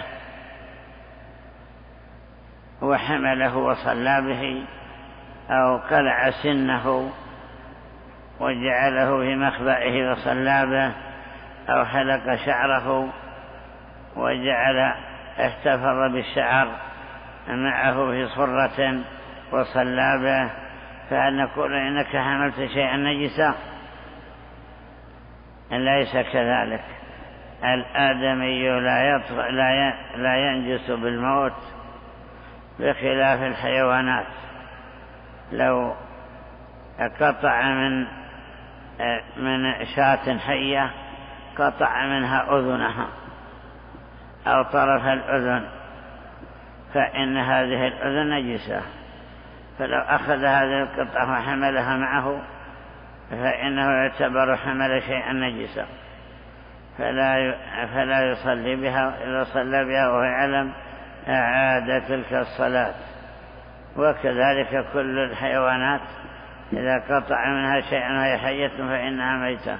وحمله وصلى به، أو قلع سنه وجعله في مخبئه وصلى به، أو حلق شعره وجعل احتفظ بالشعر معه في صرة وصلى به، فهل نقول إنك حملت شيئا نجسا؟ ليس كذلك. الآدمي لا ينجس بالموت بخلاف الحيوانات. لو قطع من شاة حية قطع منها أذنها أو طرف الأذن فإن هذه الأذن نجسة، فلو أخذ هذه القطعة وحملها معه فإنه يعتبر حمل شيئا نجسا، فلا يصلي بها. إذا صلى بها وهو يعلم أعاد تلك الصلاة. وكذلك كل الحيوانات إذا قطع منها شيئا وهي حية فإنها ميتة.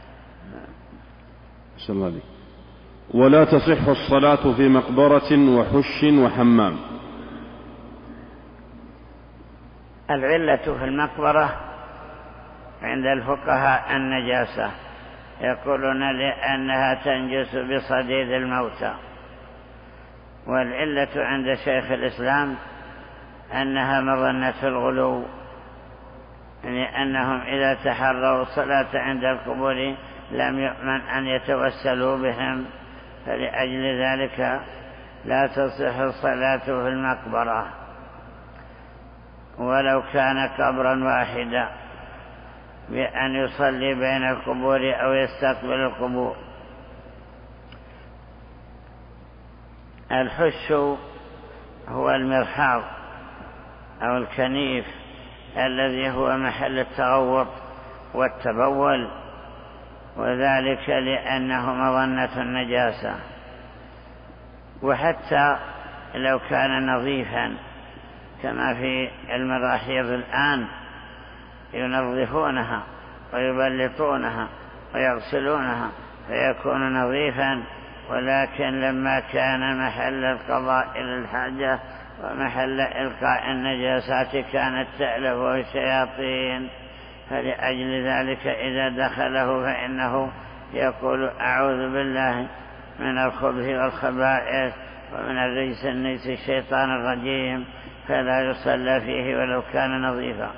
صلى الله عليه. ولا تصح الصلاة في مقبرة وحش وحمام. العلة في المقبرة عند الفقهاء النجاسة، يقولون لأنها تنجس بصديد الموتى. والعلة عند شيخ الإسلام أنها مظنة الغلو، لأنهم إذا تحروا الصلاة عند القبور لم يؤمن أن يتوسلوا بهم، فلأجل ذلك لا تصح الصلاة في المقبرة ولو كان قبرا واحدا بأن يصلي بين القبور أو يستقبل القبور. الحش هو المرحاض أو الكنيف الذي هو محل التغوط والتبول، وذلك لأنه مظنة النجاسة. وحتى لو كان نظيفا كما في المراحيض الآن ينظفونها ويبلطونها ويغسلونها فيكون نظيفا، ولكن لما كان محل القضاء للحاجة ومحل إلقاء النجاسات كانت تألفه الشياطين، فلأجل ذلك إذا دخله فإنه يقول أعوذ بالله من الخبث والخبائث ومن الرجس النجس الشيطان الرجيم، فلا يصلى فيه ولو كان نظيفا.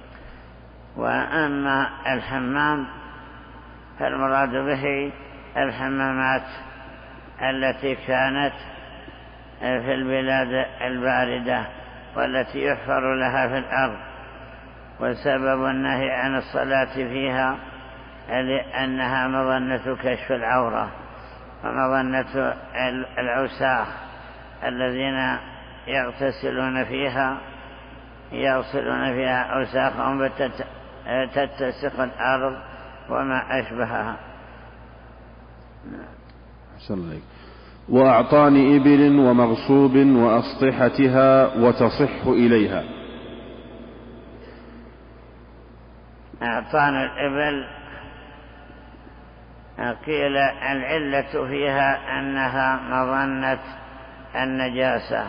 وأما الحمام فالمراد به الحمامات التي كانت في البلاد الباردة والتي يحفر لها في الأرض، وسبب النهي عن الصلاة فيها لأنها مظنة كشف العورة ومظنة العساخ الذين يغسلون فيها أوساخهم تتسخ الأرض وما أشبهها. وأعطان إبل ومغصوب وأسطحتها وتصح إليها. أعطان الإبل قيل العلة فيها أنها مظنة النجاسة.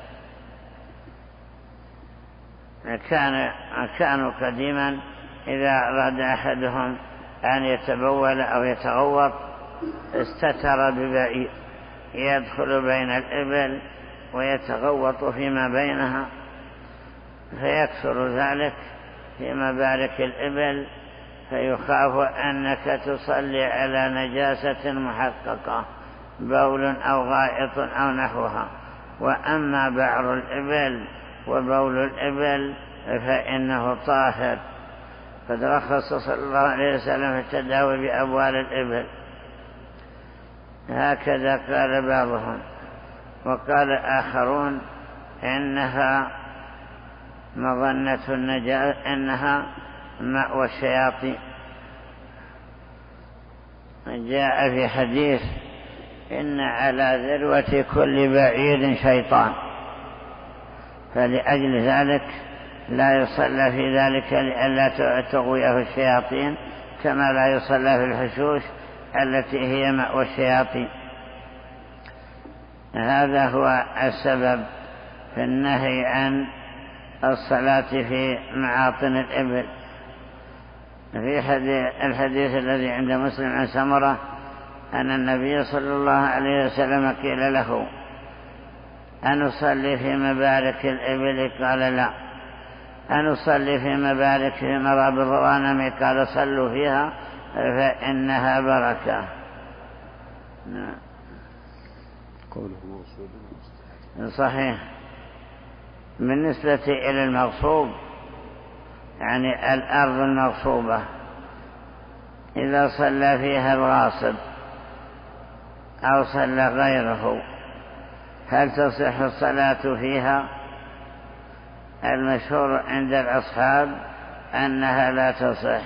كانوا قديما إذا أراد أحدهم أن يتبول أو يتغوط استتر ببعير يدخل بين الإبل ويتغوط فيما بينها، فيكثر ذلك في مبارك الإبل، فيخاف أنك تصلي على نجاسة محققة بول أو غائط أو نحوها. وأما بعر الإبل وبول الإبل فإنه طاهر، قد رخص صلى الله عليه وسلم في التداوي بأبوال الإبل، هكذا قال بعضهم. وقال آخرون إنها مظنة النجاسة، إنها مأوى الشياطين. جاء في حديث إن على ذروة كل بعير شيطان، فلأجل ذلك لا يصلى في ذلك لئلا تغويه الشياطين، كما لا يصلى في الحشوش التي هي مأوى الشياطين. هذا هو السبب في النهي عن الصلاة في معاطن الإبل. في الحديث الذي عند مسلم عن سمرة أن النبي صلى الله عليه وسلم قيل له أنصلي في مبارك الإبل؟ قال لا. أنصلي في مبارك في مرابض الغنم؟ قال صلوا فيها فإنها بركة. صحيح. بالنسبة إلى المغصوب يعني الأرض المغصوبة إذا صلى فيها الغاصب أو صلى غيره هل تصح الصلاة فيها؟ المشهور عند الأصحاب أنها لا تصح،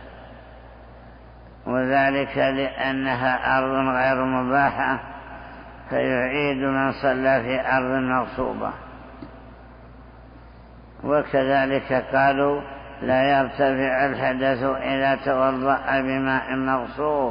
وذلك لأنها أرض غير مباحة، فيعيد من صلى في أرض مغصوبة. وكذلك قالوا لا يرتفع الحدث إذا توضأ بماء مغصوب.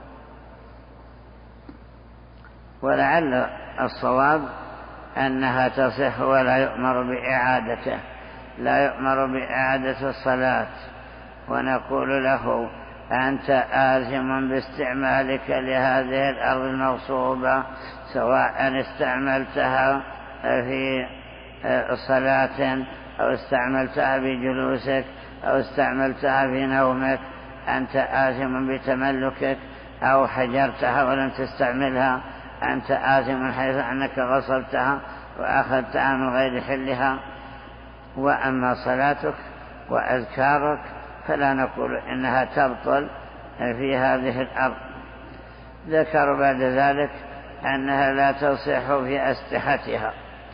ولعل الصواب أنها تصح ولا يؤمر بإعادته، لا يؤمر بإعادة الصلاة، ونقول له أنت آثم باستعمالك لهذه الأرض المغصوبة، سواء استعملتها في صلاة أو استعملتها في جلوسك أو استعملتها في نومك، أنت آثم بتملكك، أو حجرتها ولم تستعملها، أنت آثم حيث أنك غصبتها وأخذتها من غير حلها. وأما صلاتك وأذكارك فلا نقول إنها تبطل في هذه الأرض. ذكروا بعد ذلك أنها لا تصح في أسطحتها،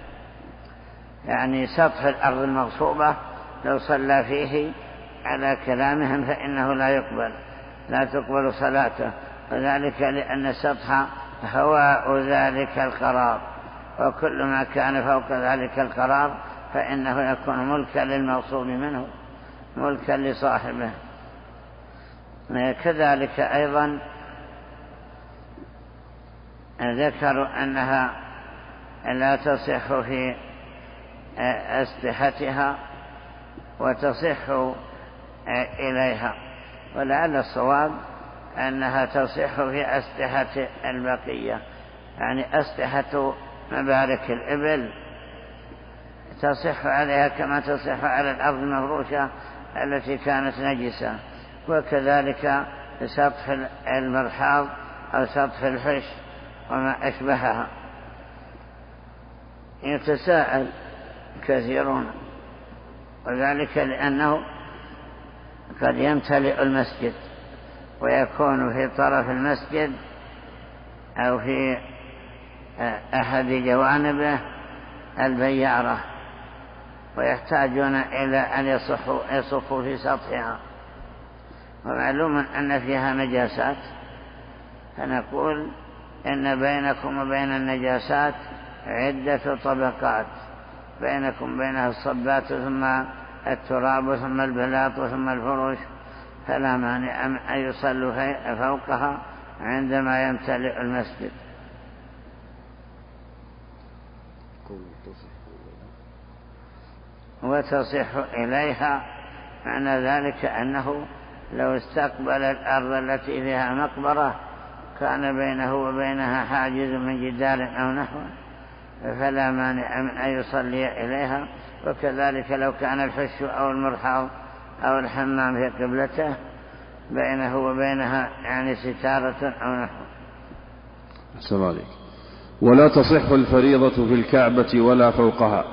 يعني سطح الأرض المغصوبة لو صلى فيه على كلامهم فإنه لا تقبل صلاته، وذلك لأن السطح هواء ذلك القرار، وكل ما كان فوق ذلك القرار فإنه يكون ملكا للمغصوب منه، ملكا لصاحبه. كذلك أيضا ذكروا أنها لا تصح في أسطحتها وتصح إليها، ولعل الصواب أنها تصح في أسطحة البقية، يعني أسطحة مبارك الإبل تصح عليها كما تصح على الأرض المفروشة التي كانت نجسة، وكذلك سطح المرحاض أو سطح الحش وما أشبهها. يتساءل كثيرون، وذلك لأنه قد يمتلئ المسجد ويكون في طرف المسجد أو في أحد جوانبه البيارة، ويحتاجون إلى أن يصفوا في سطحها، ومعلوم أن فيها نجاسات، فنقول إن بينكم وبين النجاسات عدة طبقات، بينكم بينها الصبات ثم التراب ثم البلاط ثم الفروش، فلا مانع أن يصلوا فوقها عندما يمتلئ المسجد. وتصح إليها معنى ذلك أنه لو استقبل الأرض التي فيها مقبرة كان بينه وبينها حاجز من جدار أو نحو، فلا مانع من أن يصلي إليها. وكذلك لو كان الحش أو المرحاض أو الحمام في قبلته بينه وبينها يعني ستارة أو نحو. السلام عليكم. ولا تصح الفريضة في الكعبة ولا فوقها،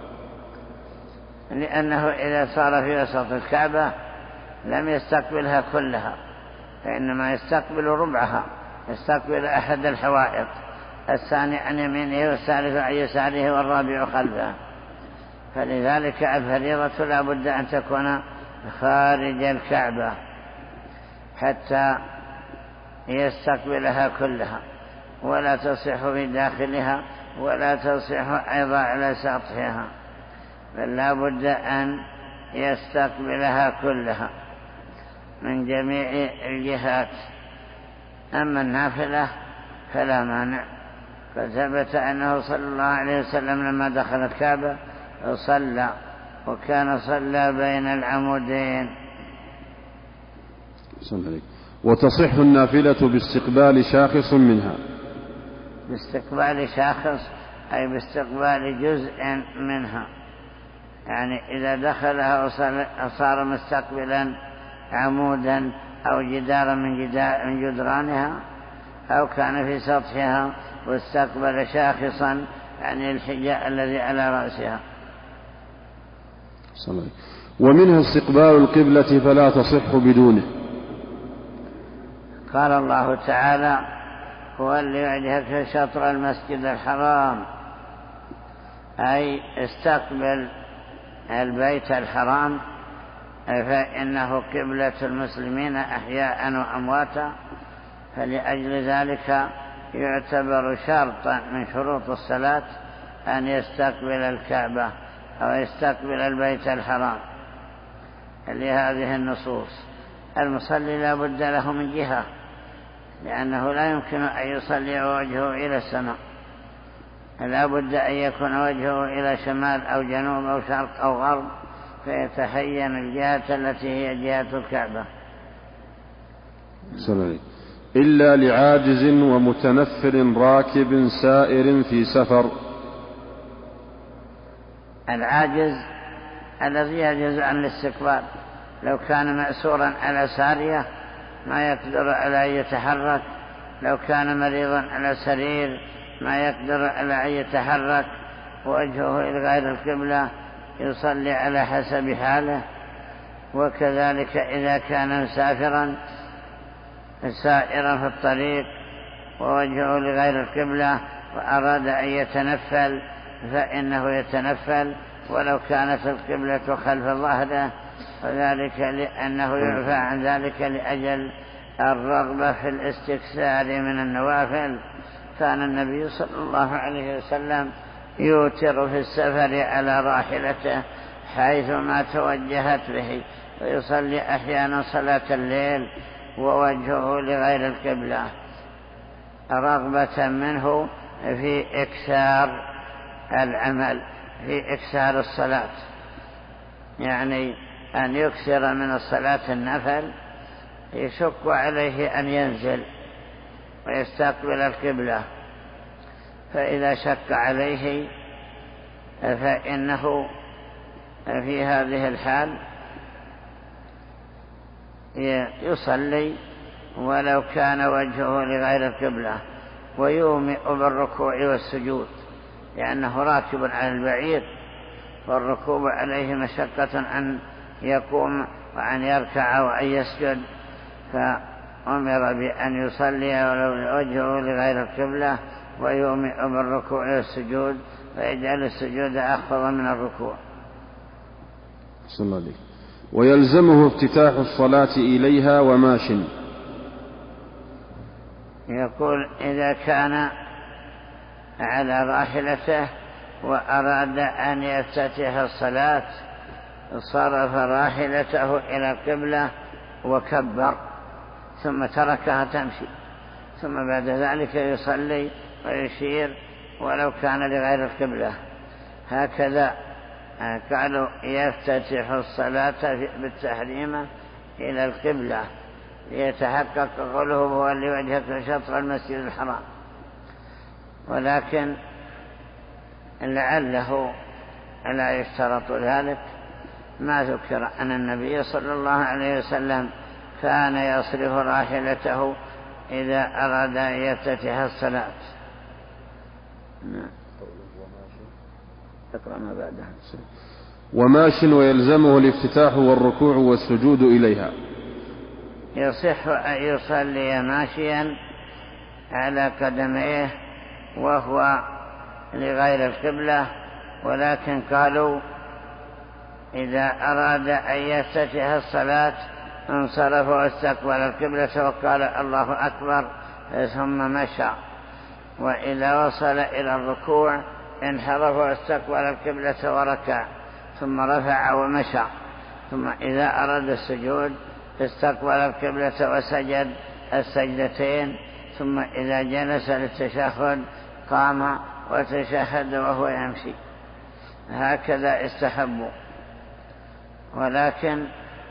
لأنه إذا صار في وسط الكعبة لم يستقبلها كلها، فإنما يستقبل ربعها، يستقبل أحد الحوائط، الثاني عن يمينه والثالث عن يساره والرابع خلفه. فلذلك الفريضة لا بد أن تكون خارج الكعبة حتى يستقبلها كلها، ولا تصح في داخلها ولا تصح أيضا على سطحها، بل لا بد أن يستقبلها كلها من جميع الجهات. أما النافلة فلا مانع قد ثبت أنه صلى الله عليه وسلم لما دخل الكعبة صلى، وكان صلى بين العمودين. وتصح النافلة باستقبال شاخص منها. باستقبال شاخص أي باستقبال جزء منها، يعني إذا دخلها وصار مستقبلا عمودا أو جدارا من جدرانها، أو كان في سطحها واستقبل شاخصا يعني الحجاء الذي على رأسها. ومنها استقبال القبلة فلا تصح بدونه. قال الله تعالى: هو اللي يوجهك شطر المسجد الحرام، أي استقبل البيت الحرام، فإنه قبلة المسلمين أحياء وأمواتا، فلأجل ذلك يعتبر شرطا من شروط الصلاة أن يستقبل الكعبة أو يستقبل البيت الحرام لهذه النصوص. المصلي لا بد له من جهة، لأنه لا يمكن أن يصلي وجهه إلى السماء، لا بد أن يكون وجهه إلى شمال أو جنوب أو شرق أو غرب، فيتحين الجهة التي هي جهة الكعبة. إلا لعاجز ومتنفر راكب سائر في سفر. العاجز الذي يعجز عن الاستقبال، لو كان مأسورا على سارية ما يقدر على أن يتحرك، لو كان مريضا على سرير ما يقدر على أن يتحرك وجهه إلى غير القبلة، يصلي على حسب حاله. وكذلك إذا كان مسافرا سائرا في الطريق ووجهه لغير القبلة وأراد أن يتنفل فإنه يتنفل ولو كانت القبلة خلف ظهره، وذلك لأنه يعفى عن ذلك لأجل الرغبة في الاستكثار من النوافل. كان النبي صلى الله عليه وسلم يوتر في السفر على راحلته حيثما توجهت به، ويصلي أحيانا صلاة الليل ووجهه لغير القبلة رغبة منه في إكثار العمل، في إكثار الصلاة، يعني أن يكثر من الصلاة النفل، يشق عليه أن ينزل ويستقبل القبلة. فإذا شق عليه فإنه في هذه الحال يصلي ولو كان وجهه لغير القبلة، ويومئ بالركوع والسجود، لأنه راكب على البعير، والركوب عليه مشقة أن يقوم وأن يركع وأن يسجد، فأمر بأن يصلي ولو وجهه لغير القبلة، ويومئ بالركوع والسجود، ويجعل السجود أخفض من الركوع. صلى الله عليه. ويلزمه افتتاح الصلاة إليها وماش. يقول إذا كان على راحلته وأراد أن يفتتح الصلاة صرف راحلته إلى القبلة وكبر، ثم تركها تمشي، ثم بعد ذلك يصلي ويشير ولو كان لغير القبلة. هكذا قالوا يفتتح الصلاة بالتحريم إلى القبلة ليتحقق قوله هو اللي وجهك شطر المسجد الحرام. ولكن لعله لا يشترط ذلك، ما ذكر أن النبي صلى الله عليه وسلم كان يصرف راحلته إذا أراد أن يفتتح الصلاة. اقرأ ما بعدها. وماش ويلزمه الافتتاح والركوع والسجود إليها. يصح أن يصلي ماشيا على قدميه وهو لغير القبلة، ولكن قالوا إذا أراد أن يفتتح الصلاة انصرف واستقبل القبلة وقال الله أكبر ثم مشى، وإذا وصل إلى الركوع انحرف واستقبل القبلة وركع ثم رفع ومشى، ثم إذا أراد السجود استقبل القبلة وسجد السجدتين، ثم إذا جلس للتشهد قام وتشهد وهو يمشي، هكذا استحبوا. ولكن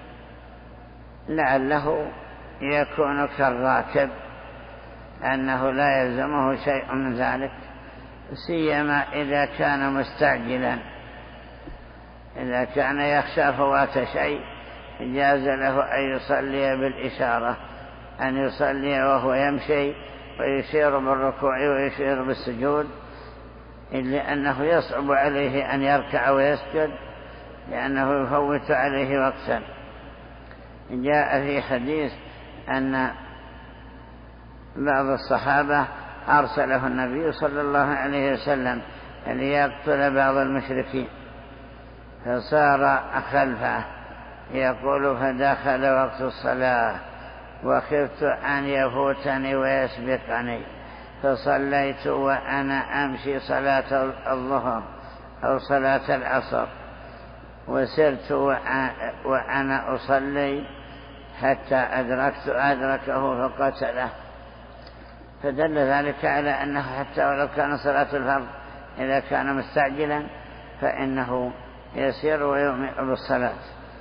لعله يكون كالراكب أنه لا يلزمه شيء من ذلك، سيما إذا كان مستعجلا، إذا كان يخشى فوات شيء جاز له أن يصلي بالإشارة، أن يصلي وهو يمشي ويشير بالركوع ويشير بالسجود، إلا أنه يصعب عليه أن يركع ويسجد لأنه يفوت عليه وقتا. جاء في حديث أن بعض الصحابة أرسله النبي صلى الله عليه وسلم ليقتل بعض المشركين، فصار خلفه يقول فدخل وقت الصلاة وخفت أن يفوتني ويسبقني، فصليت وأنا أمشي صلاة الظهر أو صلاة العصر، وسرت وأنا أصلي حتى أدركه فقتله. فدل ذلك على أنه حتى ولو كان صلاة الفرض إذا كان مستعجلا فإنه يسير ويؤمن بالصلاة.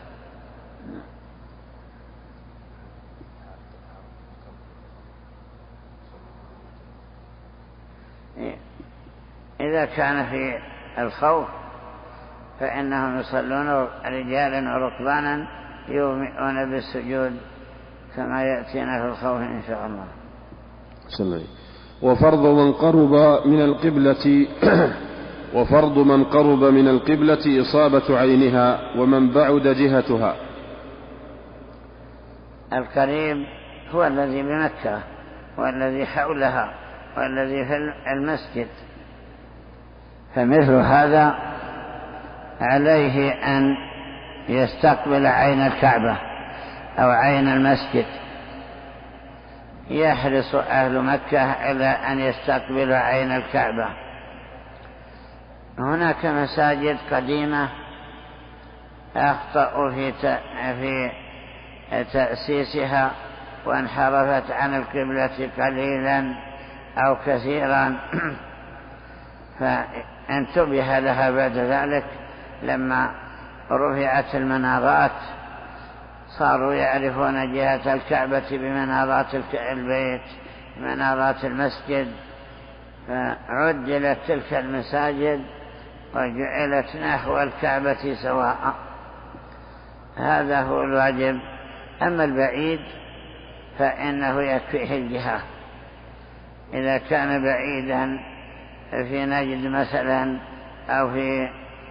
إذا كان في الخوف فإنهم يصلون رجالا وركبانا يومئون بالسجود كما يأتينا في الخوف إن شاء الله. وفرض من قرب من القبلة إصابة عينها ومن بعد جهتها. القريب هو الذي بمكة والذي حولها والذي في المسجد، فمثل هذا عليه أن يستقبل عين الكعبة أو عين المسجد. يحرص أهل مكة إلى أن يستقبلوا عين الكعبة. هناك مساجد قديمة أخطأوا في تأسيسها وانحرفت عن القبلة قليلا أو كثيرا، فانتبه لها بعد ذلك لما رفعت المنارات، صاروا يعرفون جهة الكعبة بمنارات البيت، منارات المسجد، فعدلت تلك المساجد وجعلت نحو الكعبة سواء. هذا هو الواجب. أما البعيد فإنه يكفيه الجهة. إذا كان بعيدا في نجد مثلا أو في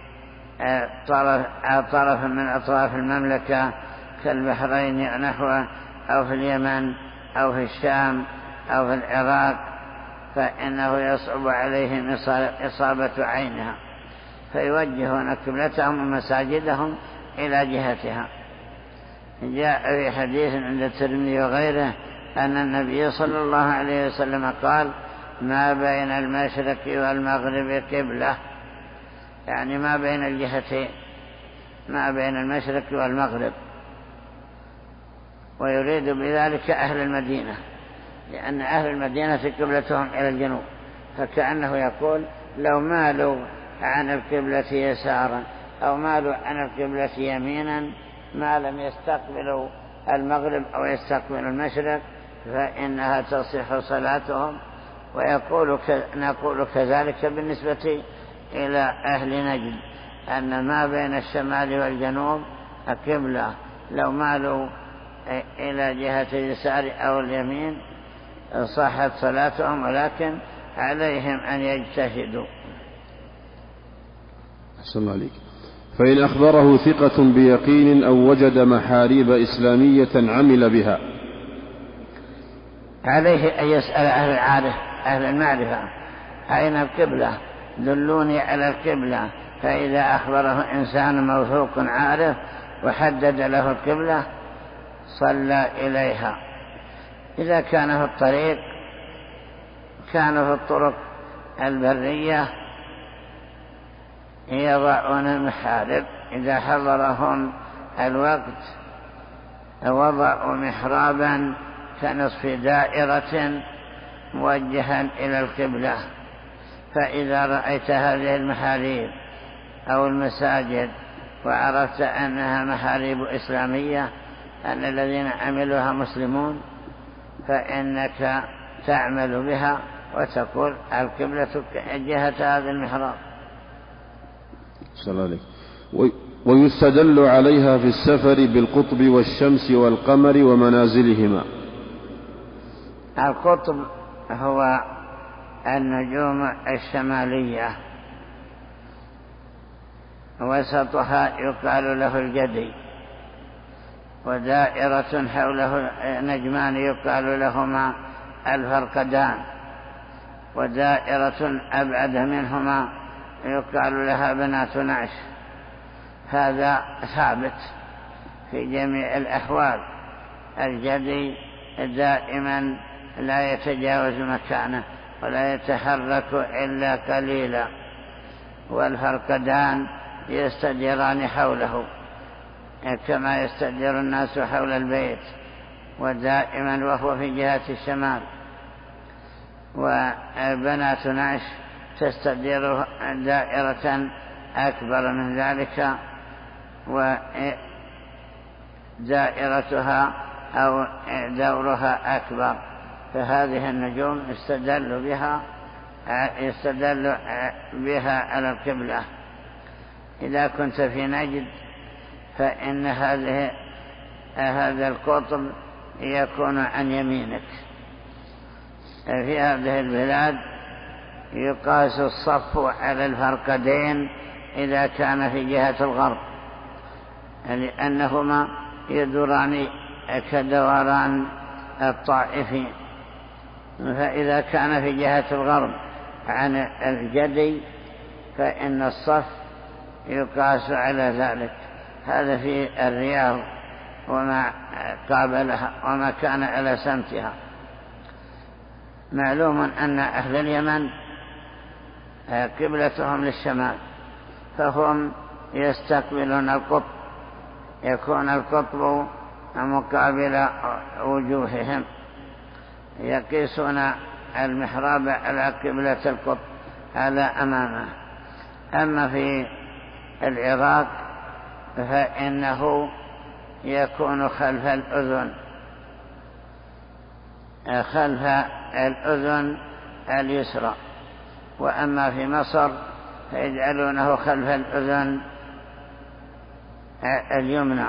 طرف من أطراف المملكة كالبحرين نحوه، أو في اليمن أو في الشام أو في العراق، فإنه يصعب عليهم إصابة عينها، فيوجهون قبلتهم ومساجدهم إلى جهتها. جاء في حديث عند الترمذي وغيره أن النبي صلى الله عليه وسلم قال: ما بين المشرق والمغرب قبلة، يعني ما بين الجهتين، ما بين المشرق والمغرب، ويريد بذلك أهل المدينة، لأن أهل المدينة قبلتهم إلى الجنوب، فكأنه يقول لو مالوا عن القبلة يسارا أو مالوا عن القبلة يمينا ما لم يستقبلوا المغرب أو يستقبلوا المشرق فإنها تصح صلاتهم. نقول كذلك بالنسبة إلى أهل نجد أن ما بين الشمال والجنوب قبلة، لو مالوا إلى جهة اليسار أو اليمين صحت صلاتهم، ولكن عليهم أن يجتهدوا. أحسن الله عليك. فإن أخبره ثقة بيقين أو وجد محاريب إسلامية عمل بها، عليه أن يسأل أهل العارف أهل المعرفة: أين القبلة؟ دلوني على القبلة. فإذا أخبره إنسان موثوق عارف وحدد له القبلة صلى إليها. إذا كان في الطريق، كان في الطرق البرية يضعون المحارب، إذا حضرهم الوقت وضعوا محرابا كنصف دائرة موجها إلى القبلة، فإذا رأيت هذه المحاريب أو المساجد وعرفت أنها محاريب إسلامية أن الذين عملوها مسلمون فإنك تعمل بها وتقول القبلة جهة هذا المحراب. صلى الله عليه. ويستدل عليها في السفر بالقطب والشمس والقمر ومنازلهما. القطب هو النجوم الشمالية، وسطها يقال له الجدي، ودائرة حوله نجمان يقال لهما الفرقدان، ودائرة أبعد منهما يقال لها بنات نعش. هذا ثابت في جميع الأحوال. الجدي دائما لا يتجاوز مكانه ولا يتحرك إلا قليلا، والفرقدان يستديران حوله كما يستدير الناس حول البيت، ودائما وهو في جهة الشمال. وبنات نعش تستدير دائرة أكبر من ذلك، ودائرتها أو دورها أكبر. فهذه النجوم يستدل بها على القبلة. إذا كنت في نجد فإن هذا القطب يكون عن يمينك. في هذه البلاد يقاس الصف على الفرقدين إذا كان في جهة الغرب، لأنهما يدوران كدوران الطائفين. فإذا كان في جهة الغرب عن الجدي فإن الصف يقاس على ذلك. هذا في الرياض وما قابلها وما كان على سمتها. معلوم أن أهل اليمن قبلتهم للشمال، فهم يستقبلون القطب، يكون القطب مقابل وجوههم، يقيسون المحراب على قبلة القطب على أمامه. أما في العراق فإنه يكون خلف الأذن اليسرى. وأما في مصر فيجعلونه خلف الأذن اليمنى،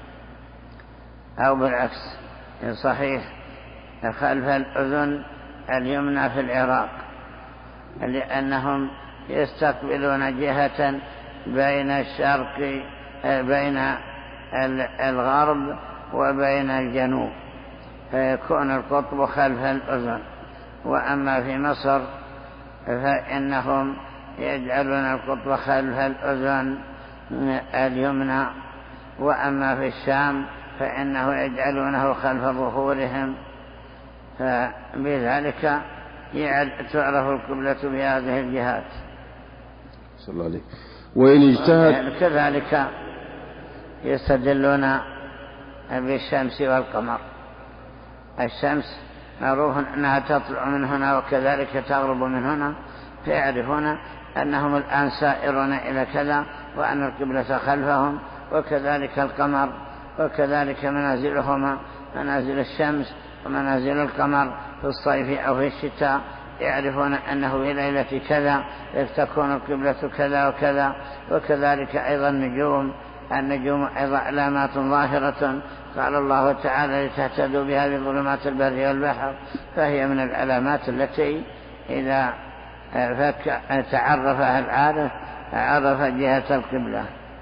أو بالعكس صحيح خلف الأذن اليمنى في العراق، لأنهم يستقبلون جهة بين الغرب وبين الجنوب، فيكون القطب خلف الأذن. وأما في مصر فإنهم يجعلون القطب خلف الأذن اليمنى. وأما في الشام فإنه يجعلونه خلف ظهورهم. فبذلك تعرف القبلة بهذه الجهات. صلى الله عليه. وإن اجتهد كذلك يستدلون بالشمس والقمر. الشمس معروف أنها تطلع من هنا وكذلك تغرب من هنا، فيعرفون أنهم الآن سائرون إلى كذا وأن القبلة خلفهم. وكذلك القمر، وكذلك منازلهما، منازل الشمس ومنازل القمر في الصيف أو في الشتاء، يعرفون أنه في ليلة كذا تكون القبلة كذا وكذا. وكذلك أيضا النجوم أيضا علامات ظاهرة، قال الله تعالى لتهتدوا بها بظلمات البر والبحر، فهي من العلامات التي إذا تعرفها العارف عرف جهة القبلة.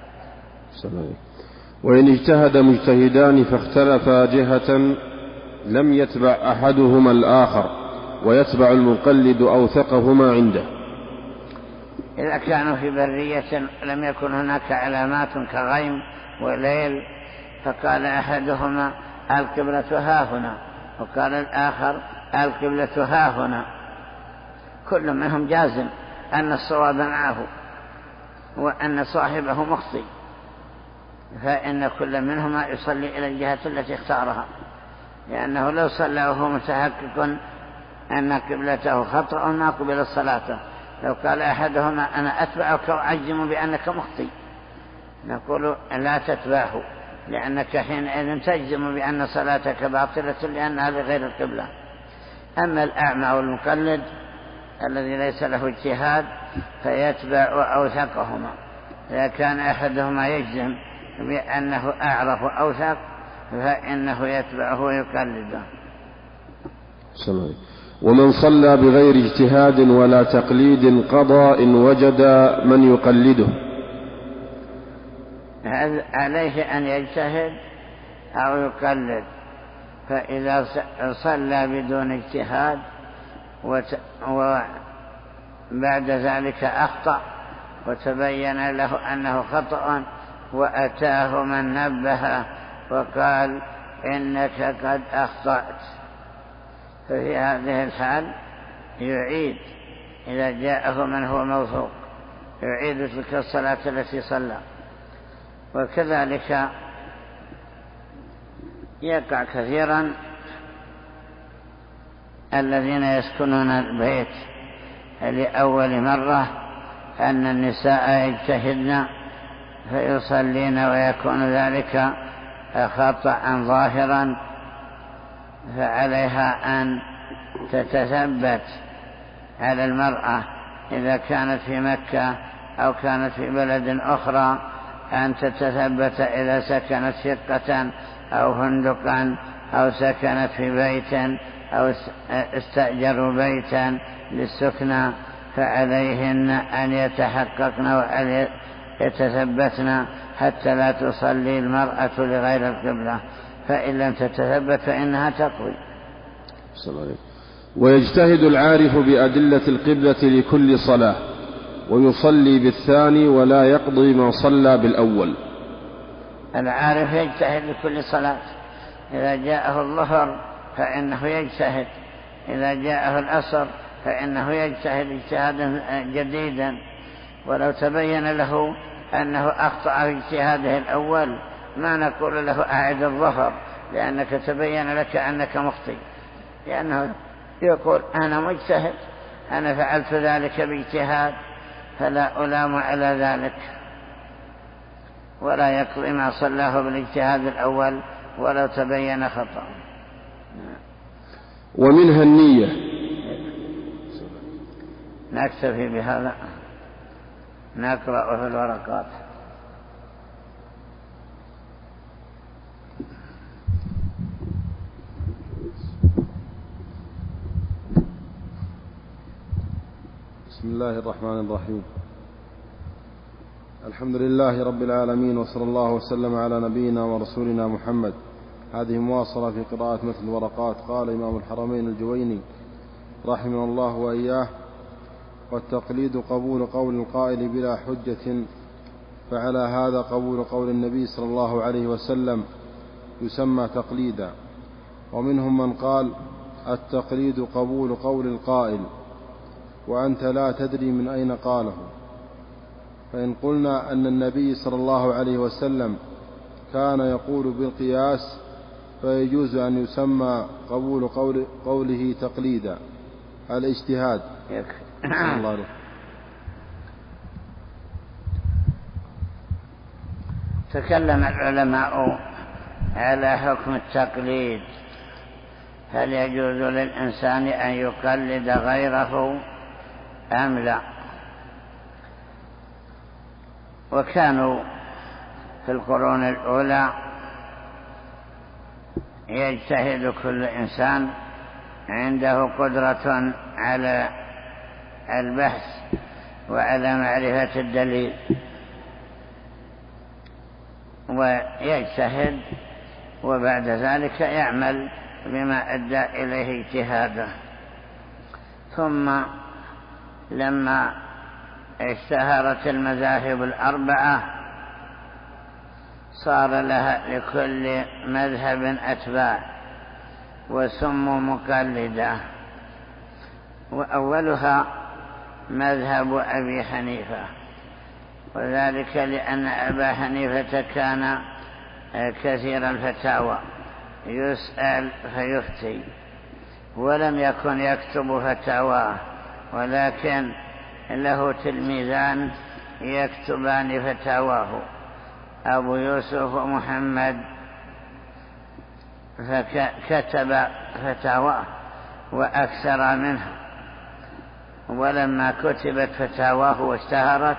وإن اجتهد مجتهدان فاختلفا جهة لم يتبع أحدهما الآخر ويتبع المقلد أوثقهما عنده. إذا كانوا في برية لم يكن هناك علامات كغيم وليل، فقال أحدهما القبلة هاهنا، وقال الآخر القبلة هاهنا، كل منهم جازم أن الصواب معه وأن صاحبه مخطئ، فإن كل منهما يصلي إلى الجهة التي اختارها، لأنه لو صلى وهو متحقق أن قبلته خطأ ما قبل الصلاة، لو قال أحدهما أنا أتبعك وأعجم بأنك مخطئ نقول لا تتبعه، لأنك حينئذ تجزم بأن صلاتك باطلة لأنها لغير القبلة. أما الأعمى والمقلد الذي ليس له اجتهاد فيتبع أوثقهما، إذا كان أحدهما يجزم بأنه أعرف أوثق فإنه يتبعه ويقلده. ومن صلى بغير اجتهاد ولا تقليد قضى إن وجد من يقلده. عليه أن يجتهد أو يقلد، فإذا صلى بدون اجتهاد وبعد ذلك أخطأ وتبين له أنه خطأ وأتاه من نبه وقال إنك قد أخطأت، ففي هذه الحال يعيد إذا جاءه من هو موثوق يعيد تلك الصلاة التي صلى. وكذلك يقع كثيرا الذين يسكنون البيت لأول مرة أن النساء يجتهدن فيصلين ويكون ذلك خطأ ظاهرا، فعليها أن تتثبت على المرأة إذا كانت في مكة أو كانت في بلد أخرى أن تتثبت إذا سكنت شقة أو فندقا أو سكنت في بيت أو استأجروا بيتا للسكنى، فعليهن أن يتحققن وأن يتثبتن حتى لا تصلي المرأة لغير القبلة، فإن لم تتثبت فإنها تقوي. ويجتهد العارف بأدلة القبلة لكل صلاة ويصلي بالثاني ولا يقضي ما صلى بالأول. العارف يجتهد لكل صلاة، إذا جاءه الظهر فإنه يجتهد، إذا جاءه العصر فإنه يجتهد اجتهادا جديدا، ولو تبين له أنه أخطأ في اجتهاده الأول ما نقول له أعد الظهر لأنك تبين لك أنك مخطئ، لأنه يقول أنا مجتهد، أنا فعلت ذلك باجتهاد فلا ألام على ذلك، ولا يقضي ما صلاه بالاجتهاد الأول ولو تبين خطأ. ومنها النية. نكتفي بهذا، نقرأ في الورقات. بسم الله الرحمن الرحيم. الحمد لله رب العالمين، وصلى الله وسلم على نبينا ورسولنا محمد. هذه مواصلة في قراءة مثل الورقات. قال إمام الحرمين الجويني رحمه الله وإياه: والتقليد قبول قول القائل بلا حجة، فعلى هذا قبول قول النبي صلى الله عليه وسلم يسمى تقليدا. ومنهم من قال التقليد قبول قول القائل وأنت لا تدري من أين قاله. فإن قلنا أن النبي صلى الله عليه وسلم كان يقول بالقياس فيجوز أن يسمى قبول قوله تقليدا الاجتهاد. الله عليه. تكلم العلماء على حكم التقليد، هل يجوز للإنسان أن يقلد غيره أم لا؟ وكانوا في القرون الأولى يجتهد كل إنسان عنده قدرة على البحث وعلى معرفة الدليل، ويجتهد وبعد ذلك يعمل بما أدى إليه اجتهاده. ثم لما اشتهرت المذاهب الأربعة صار لها لكل مذهب أتباع وسموا مقلدة، وأولها مذهب أبي حنيفة، وذلك لأن أبا حنيفة كان كثير الفتاوى، يسأل فيفتي، ولم يكن يكتب فتاواه، ولكن له تلميذان يكتبان فتاواه، أبو يوسف ومحمد، فكتب فتاواه وأكثر منها. ولما كتبت فتاواه واشتهرت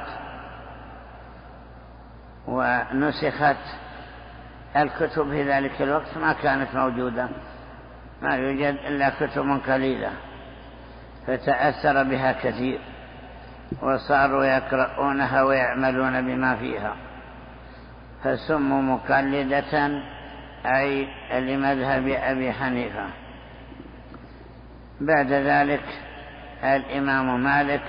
ونسخت الكتب في ذلك الوقت ما كانت موجودة، ما يوجد إلا كتب قليلة، فتأثر بها كثير وصاروا يقرؤونها ويعملون بما فيها، فسموا مقلدة أي لمذهب أبي حنيفة. بعد ذلك الإمام مالك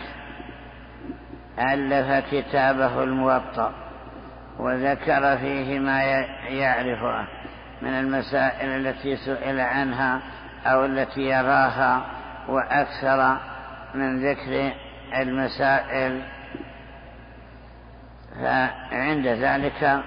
ألف كتابه الموطأ وذكر فيه ما يعرفه من المسائل التي سئل عنها أو التي يراها، وأكثر من ذكر المسائل. فعند ذلك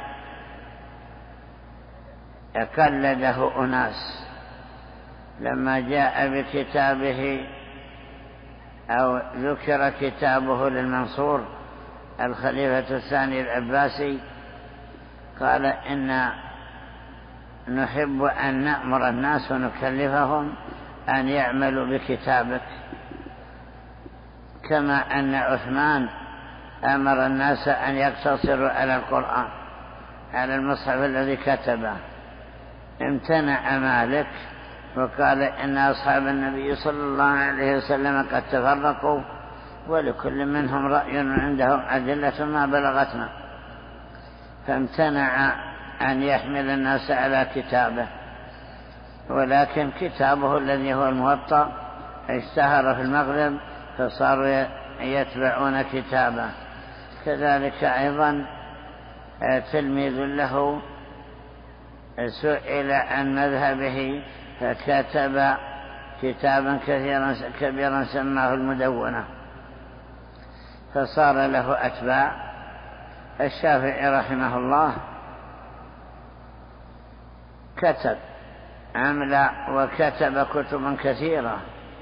قلده أناس لما جاء بكتابه أو ذكر كتابه للمنصور الخليفة الثاني العباسي، قال إن نحب أن نأمر الناس ونكلفهم أن يعملوا بكتابك، كما أن عثمان أمر الناس أن يقتصروا على القرآن على المصحف الذي كتبه. امتنع مالك وقال إن أصحاب النبي صلى الله عليه وسلم قد تفرقوا ولكل منهم رأي عندهم أدلة ما بلغتنا، فامتنع أن يحمل الناس على كتابه. ولكن كتابه الذي هو الموطأ اشتهر في المغرب فصاروا يتبعون كتابه. كذلك أيضا تلميذ له سئل عن مذهبه فكتب كتابا كبيرا سماه المدونة، فصار له أتباع. الشافعي رحمه الله كتب عمل وكتب كتبا كثيرة،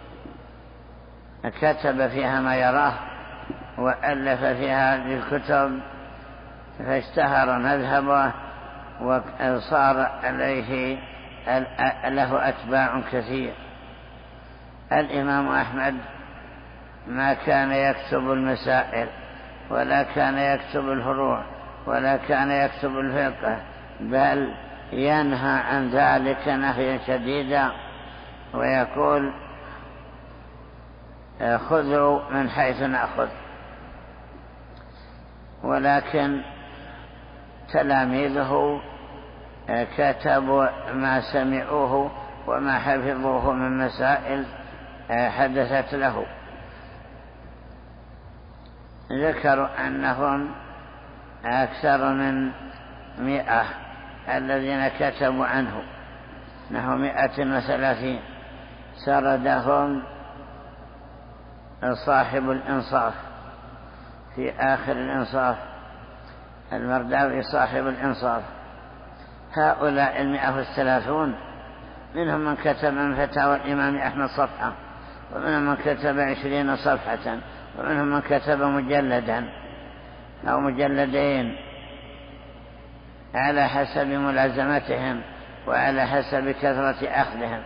كتب فيها ما يراه وألف فيها هذه الكتب، فاشتهر مذهبه وصار عليه له أتباع كثير. الإمام أحمد ما كان يكتب المسائل ولا كان يكتب الفروع ولا كان يكتب الفقه، بل ينهى عن ذلك نهيا شديدا ويقول خذوا من حيث نأخذ. ولكن تلاميذه كتبوا ما سمعوه وما حفظوه من مسائل حدثت له. ذكروا أنهم أكثر من 100 الذين كتبوا عنه، نحو 130 سردهم صاحب الإنصاف في آخر الإنصاف، المرداوي صاحب الإنصاف. هؤلاء 130 منهم من كتب من فتاوى الإمام أحمد صفحة، ومنهم من كتب 20 صفحة، ومنهم من كتب مجلدا أو مجلدين على حسب ملازمتهم وعلى حسب كثرة أخذهم.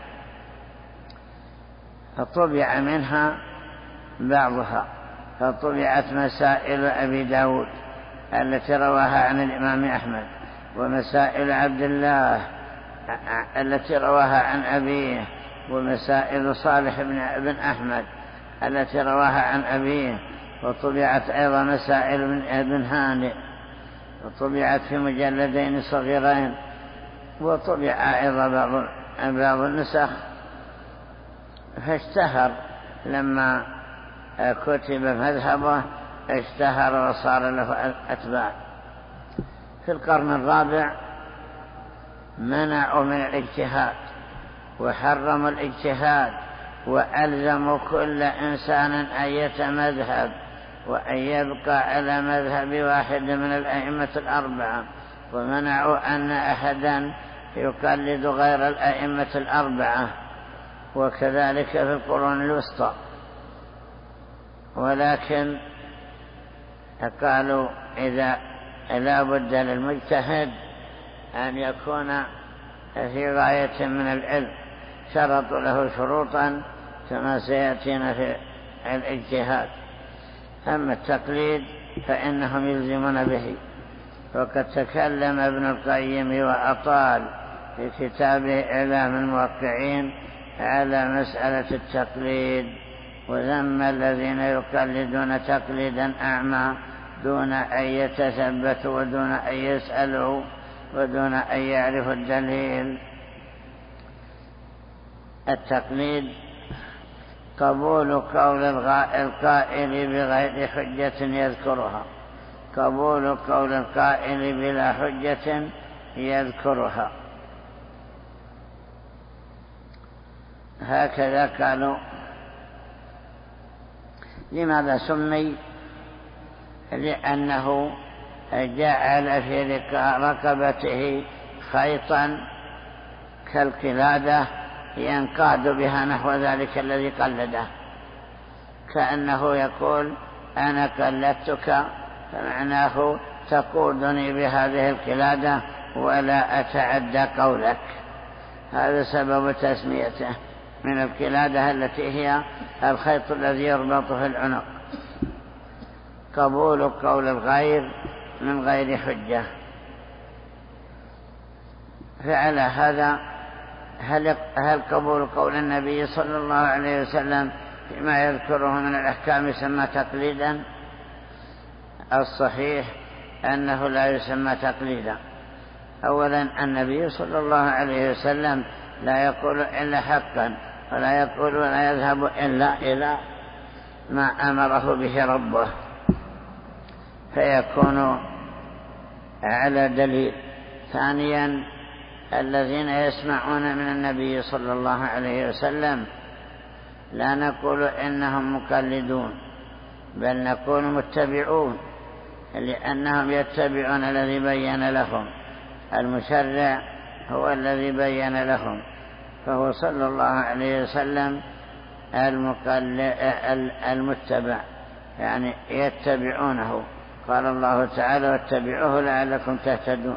فطبع منها بعضها، فطبعت مسائل أبي داود التي رواها عن الإمام أحمد، ومسائل عبد الله التي رواها عن أبيه، ومسائل صالح بن أحمد التي رواها عن أبيه، وطبعت أيضا مسائل من ابن هانئ، وطبعت في مجلدين صغيرين، وطبع أيضا بعض النسخ. فاشتهر لما كتب مذهبه، اشتهر وصار له أتباع. في القرن الرابع منعوا من الاجتهاد وحرموا الاجتهاد، وألزموا كل إنسان أن يتمذهب وأن يبقى على مذهب واحد من الأئمة الأربعة، ومنعوا أن أحدا يقلد غير الأئمة الأربعة، وكذلك في القرون الوسطى. ولكن قالوا إذا لا بد للمجتهد أن يكون في غاية من العلم، شرطوا له شروطا كما سيأتينا في الاجتهاد. أما التقليد فإنهم يلزمون به، وقد تكلم ابن القيم وأطال في كتابه إعلام الموقعين على مسألة التقليد، وذم الذين يقلدون تقليدا أعمى دون أن يتثبتوا ودون أن يسألوا ودون أن يعرفوا الدليل. التقليد قبول قول القائل بغير حجة يذكرها، قبول قول القائل بلا حجة يذكرها. هكذا قالوا. لماذا سمي؟ لأنه جعل في رقبته خيطا كالقلادة ينقاد بها نحو ذلك الذي قلده، كأنه يقول أنا قلدتك، فمعناه تقودني بهذه القلادة ولا أتعدى قولك. هذا سبب تسميته من القلادة التي هي الخيط الذي يربط في العنق. قبول قول الغير من غير حجة. فعلى هذا هل قبول قول النبي صلى الله عليه وسلم فيما يذكره من الأحكام يسمى تقليدا؟ الصحيح أنه لا يسمى تقليدا. أولا النبي صلى الله عليه وسلم لا يقول إلا حقا، ولا يقول ولا يذهب إلا إلى ما أمره به ربه، فيكون على دليل. ثانيا الذين يسمعون من النبي صلى الله عليه وسلم لا نقول إنهم مقلدون، بل نقول متبعون، لأنهم يتبعون الذي بين لهم. المشرع هو الذي بين لهم، فهو صلى الله عليه وسلم المتبع، يعني يتبعونه. قال الله تعالى واتبعوه لعلكم تهتدون.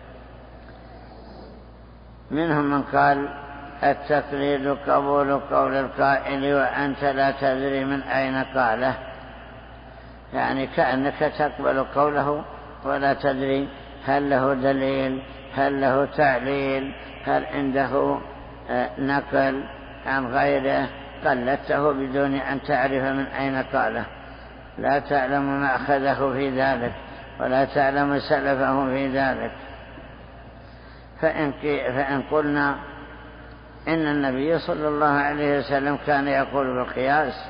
منهم من قال التقليد قبول قول القائل وأنت لا تدري من أين قاله، يعني كأنك تقبل قوله ولا تدري هل له دليل، هل له تعليل، هل عنده نقل عن غيره، قلدته بدون أن تعرف من أين قاله. لا تعلم ما أخذه في ذلك ولا تعلم سلفه في ذلك. فإن قلنا إن النبي صلى الله عليه وسلم كان يقول بالقياس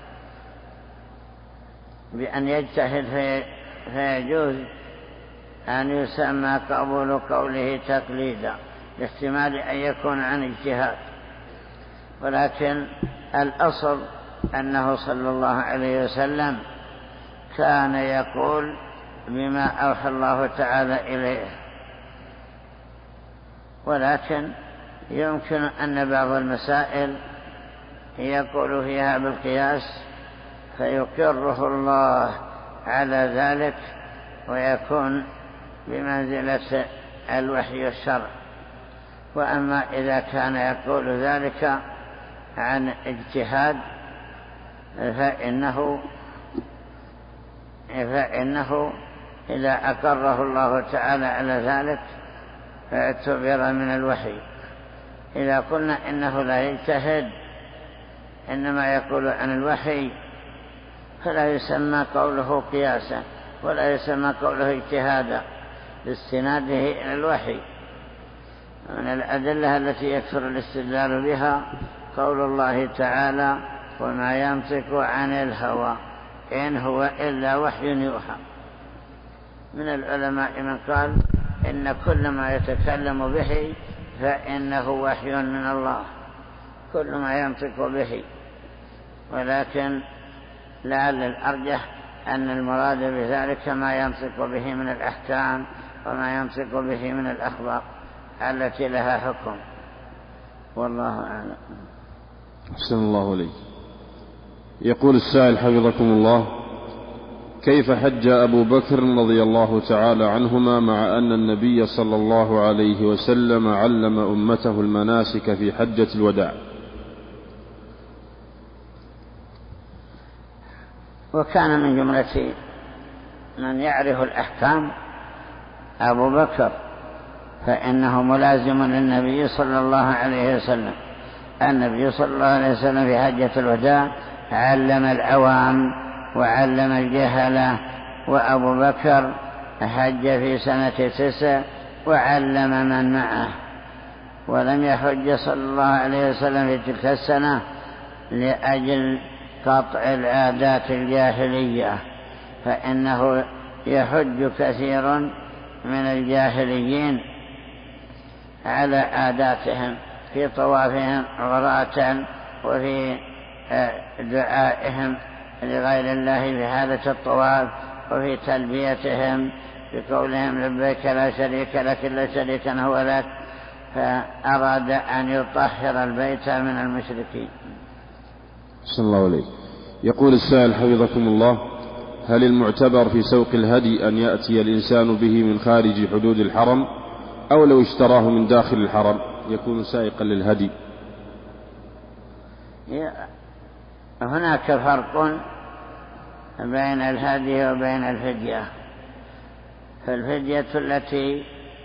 بأن يجتهد فيجوز أن يسمى قبول قوله تقليدا، لاحتمال أن يكون عن اجتهاد، ولكن الأصل أنه صلى الله عليه وسلم كان يقول بما أوحى الله تعالى إليه. ولكن يمكن أن بعض المسائل يقول فيها بالقياس فيقره الله على ذلك ويكون بمنزلة الوحي والشرع. وأما إذا كان يقول ذلك عن اجتهاد فإنه إذا أقره الله تعالى على ذلك فاعتبر من الوحي. إذا قلنا إنه لا يجتهد إنما يقول عن الوحي فلا يسمى قوله قياسا ولا يسمى قوله اجتهادا لاستناده إلى الوحي. من الأدلة التي يكثر الاستدلال بها قول الله تعالى وما ينطق عن الهوى إن هو إلا وحي يوحى. من العلماء من قال إن كل ما يتكلم به فإنه وحي من الله، كل ما ينطق به، ولكن لعل الأرجح أن المراد بذلك ما ينطق به من الأحكام وما ينطق به من الأخبار التي لها حكم. والله أعلم. أحسن الله عليك. يقول السائل حفظكم الله: كيف حج أبو بكر رضي الله تعالى عنهما مع أن النبي صلى الله عليه وسلم علم أمته المناسك في حجة الوداع؟ وكان من جملة من يعرف الأحكام أبو بكر، فإنه ملازم للنبي صلى الله عليه وسلم. النبي صلى الله عليه وسلم في حجة الوداع علم العوام وعلم الجهلة، وأبو بكر حج في سنة 9 وعلم من معه، ولم يحج صلى الله عليه وسلم في تلك السنة لأجل قطع العادات الجاهلية، فإنه يحج كثير من الجاهليين على عاداتهم في طوافهم عراة وفي دعائهم لغير الله في حالة الطواف، وفي تلبيتهم بقولهم لبيك لا شريك لك إلا شريكا هو لك، فأراد أن يطهر البيت من المشركين. صلى الله عليه. يقول السائل حفظكم الله: هل المعتبر في سوق الهدي أن يأتي الإنسان به من خارج حدود الحرم، أو لو اشتراه من داخل الحرم يكون سائقا للهدي؟ هناك فرق بين الهدي وبين الفدية. فالفدية التي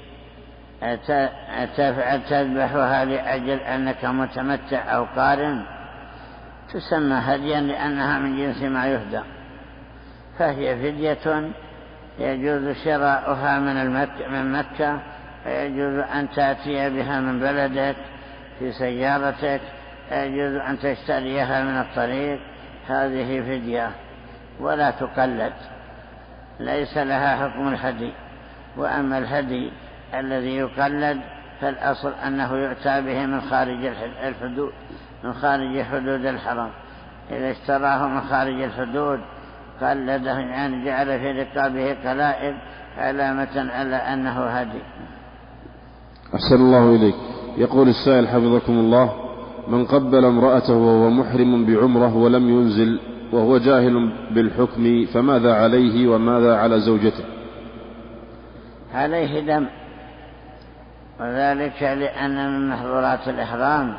تذبحها لأجل أنك متمتع أو قارن تسمى هديا لأنها من جنس ما يهدى، فهي فدية يجوز شراؤها من مكة، ويجوز أن تأتي بها من بلدك في سيارتك، يجوز أن تشتريها من الطريق، هذه فدية ولا تقلد، ليس لها حكم الهدي. وأما الهدي الذي يقلد فالأصل أنه يؤتى به من خارج الحدود، من خارج حدود الحرم. إذا اشتراه من خارج الحدود قلده، يعني جعل في رقابه قلائد علامة على أنه هدي. أحسن الله إليك. يقول السائل حفظكم الله: من قبل امرأته وهو محرم بعمره ولم ينزل وهو جاهل بالحكم فماذا عليه وماذا على زوجته؟ عليه دم، وذلك لأن من محظورات الإحرام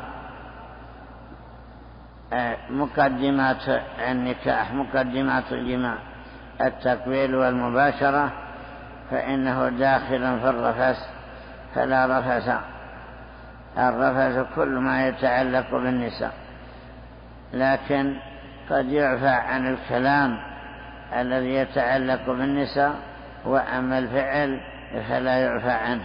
مقدمات النكاح، مقدمات الجماع، التقبيل والمباشرة، فإنه داخل في الرفث، فلا رفث. الرفث كل ما يتعلق بالنساء، لكن قد يعفى عن الكلام الذي يتعلق بالنساء، وأما الفعل فلا يعفى عنه.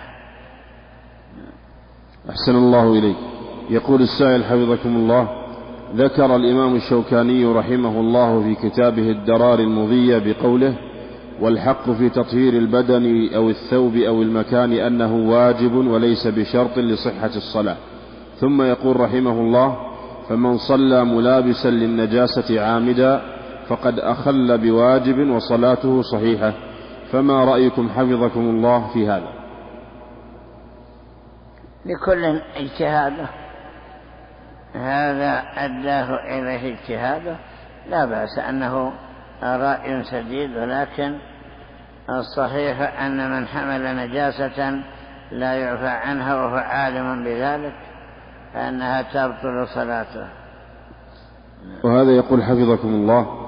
أحسن الله إليك. يقول السائل حفظكم الله: ذكر الإمام الشوكاني رحمه الله في كتابه الدرار المضية بقوله: والحق في تطهير البدن أو الثوب أو المكان أنه واجب وليس بشرط لصحة الصلاة. ثم يقول رحمه الله: فمن صلى ملابسا للنجاسة عامدا فقد أخل بواجب وصلاته صحيحة. فما رأيكم حفظكم الله في هذا؟ لكل اجتهاده، هذا أداه إليه اجتهاده، لا بأس أنه رأي سديد، ولكن الصحيح أن من حمل نجاسة لا يعفى عنها وهو عالم بذلك فأنها تبطل صلاته. وهذا يقول حفظكم الله: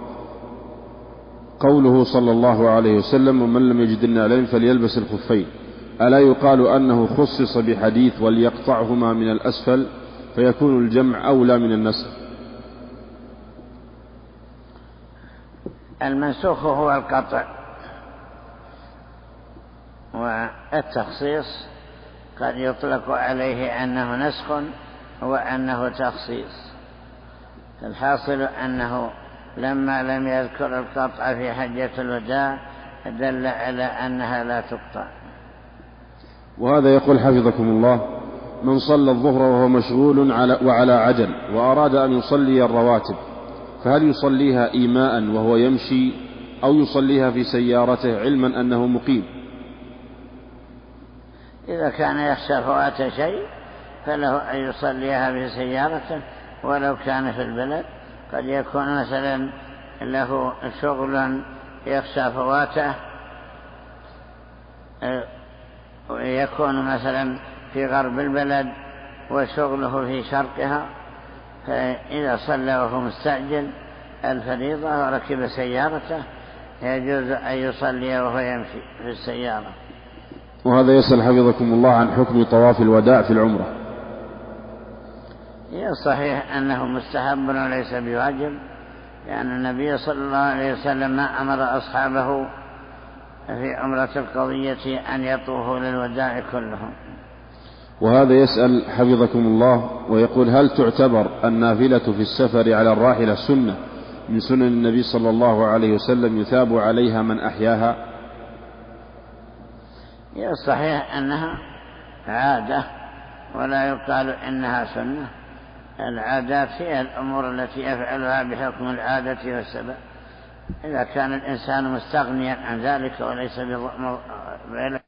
قوله صلى الله عليه وسلم: ومن لم يجد النعلين فليلبس الخفين، ألا يقال أنه خصص بحديث وليقطعهما من الأسفل فيكون الجمع أولى من النسخ؟ المنسوخ هو القطع، والتخصيص قد يطلق عليه أنه نسخ وأنه تخصيص. الحاصل أنه لما لم يذكر القطع في حجة الوداع دل على أنها لا تقطع. وهذا يقول حفظكم الله: من صلى الظهر وهو مشغول وعلى عجل وأراد أن يصلي الرواتب، فهل يصليها إيماء وهو يمشي أو يصليها في سيارته علما أنه مقيم؟ إذا كان يخشى فوات شيء فله أن يصليها في سيارته ولو كان في البلد. قد يكون مثلا له شغل يخشى فواته، يكون مثلا في غرب البلد وشغله في شرقها، فإذا صلى وهو مستعجل الفريضة وركب سيارته يجوز أن يصلي وهو يمشي في السيارة. وهذا يسأل حفظكم الله عن حكم طواف الوداع في العمرة. صحيح أنه مستحب وليس بواجب، لأن النبي صلى الله عليه وسلم ما أمر أصحابه في عمرة القضية أن يطوفوا للوداع كلهم. وهذا يسأل حفظكم الله ويقول: هل تعتبر النافلة في السفر على الراحلة سنة من سنن النبي صلى الله عليه وسلم يثاب عليها من أحياها؟ صحيح أنها عادة ولا يقال إنها سنة. العادات هي الأمور التي يفعلها بحكم العادة والسبب. إذا كان الإنسان مستغنيا عن ذلك وليس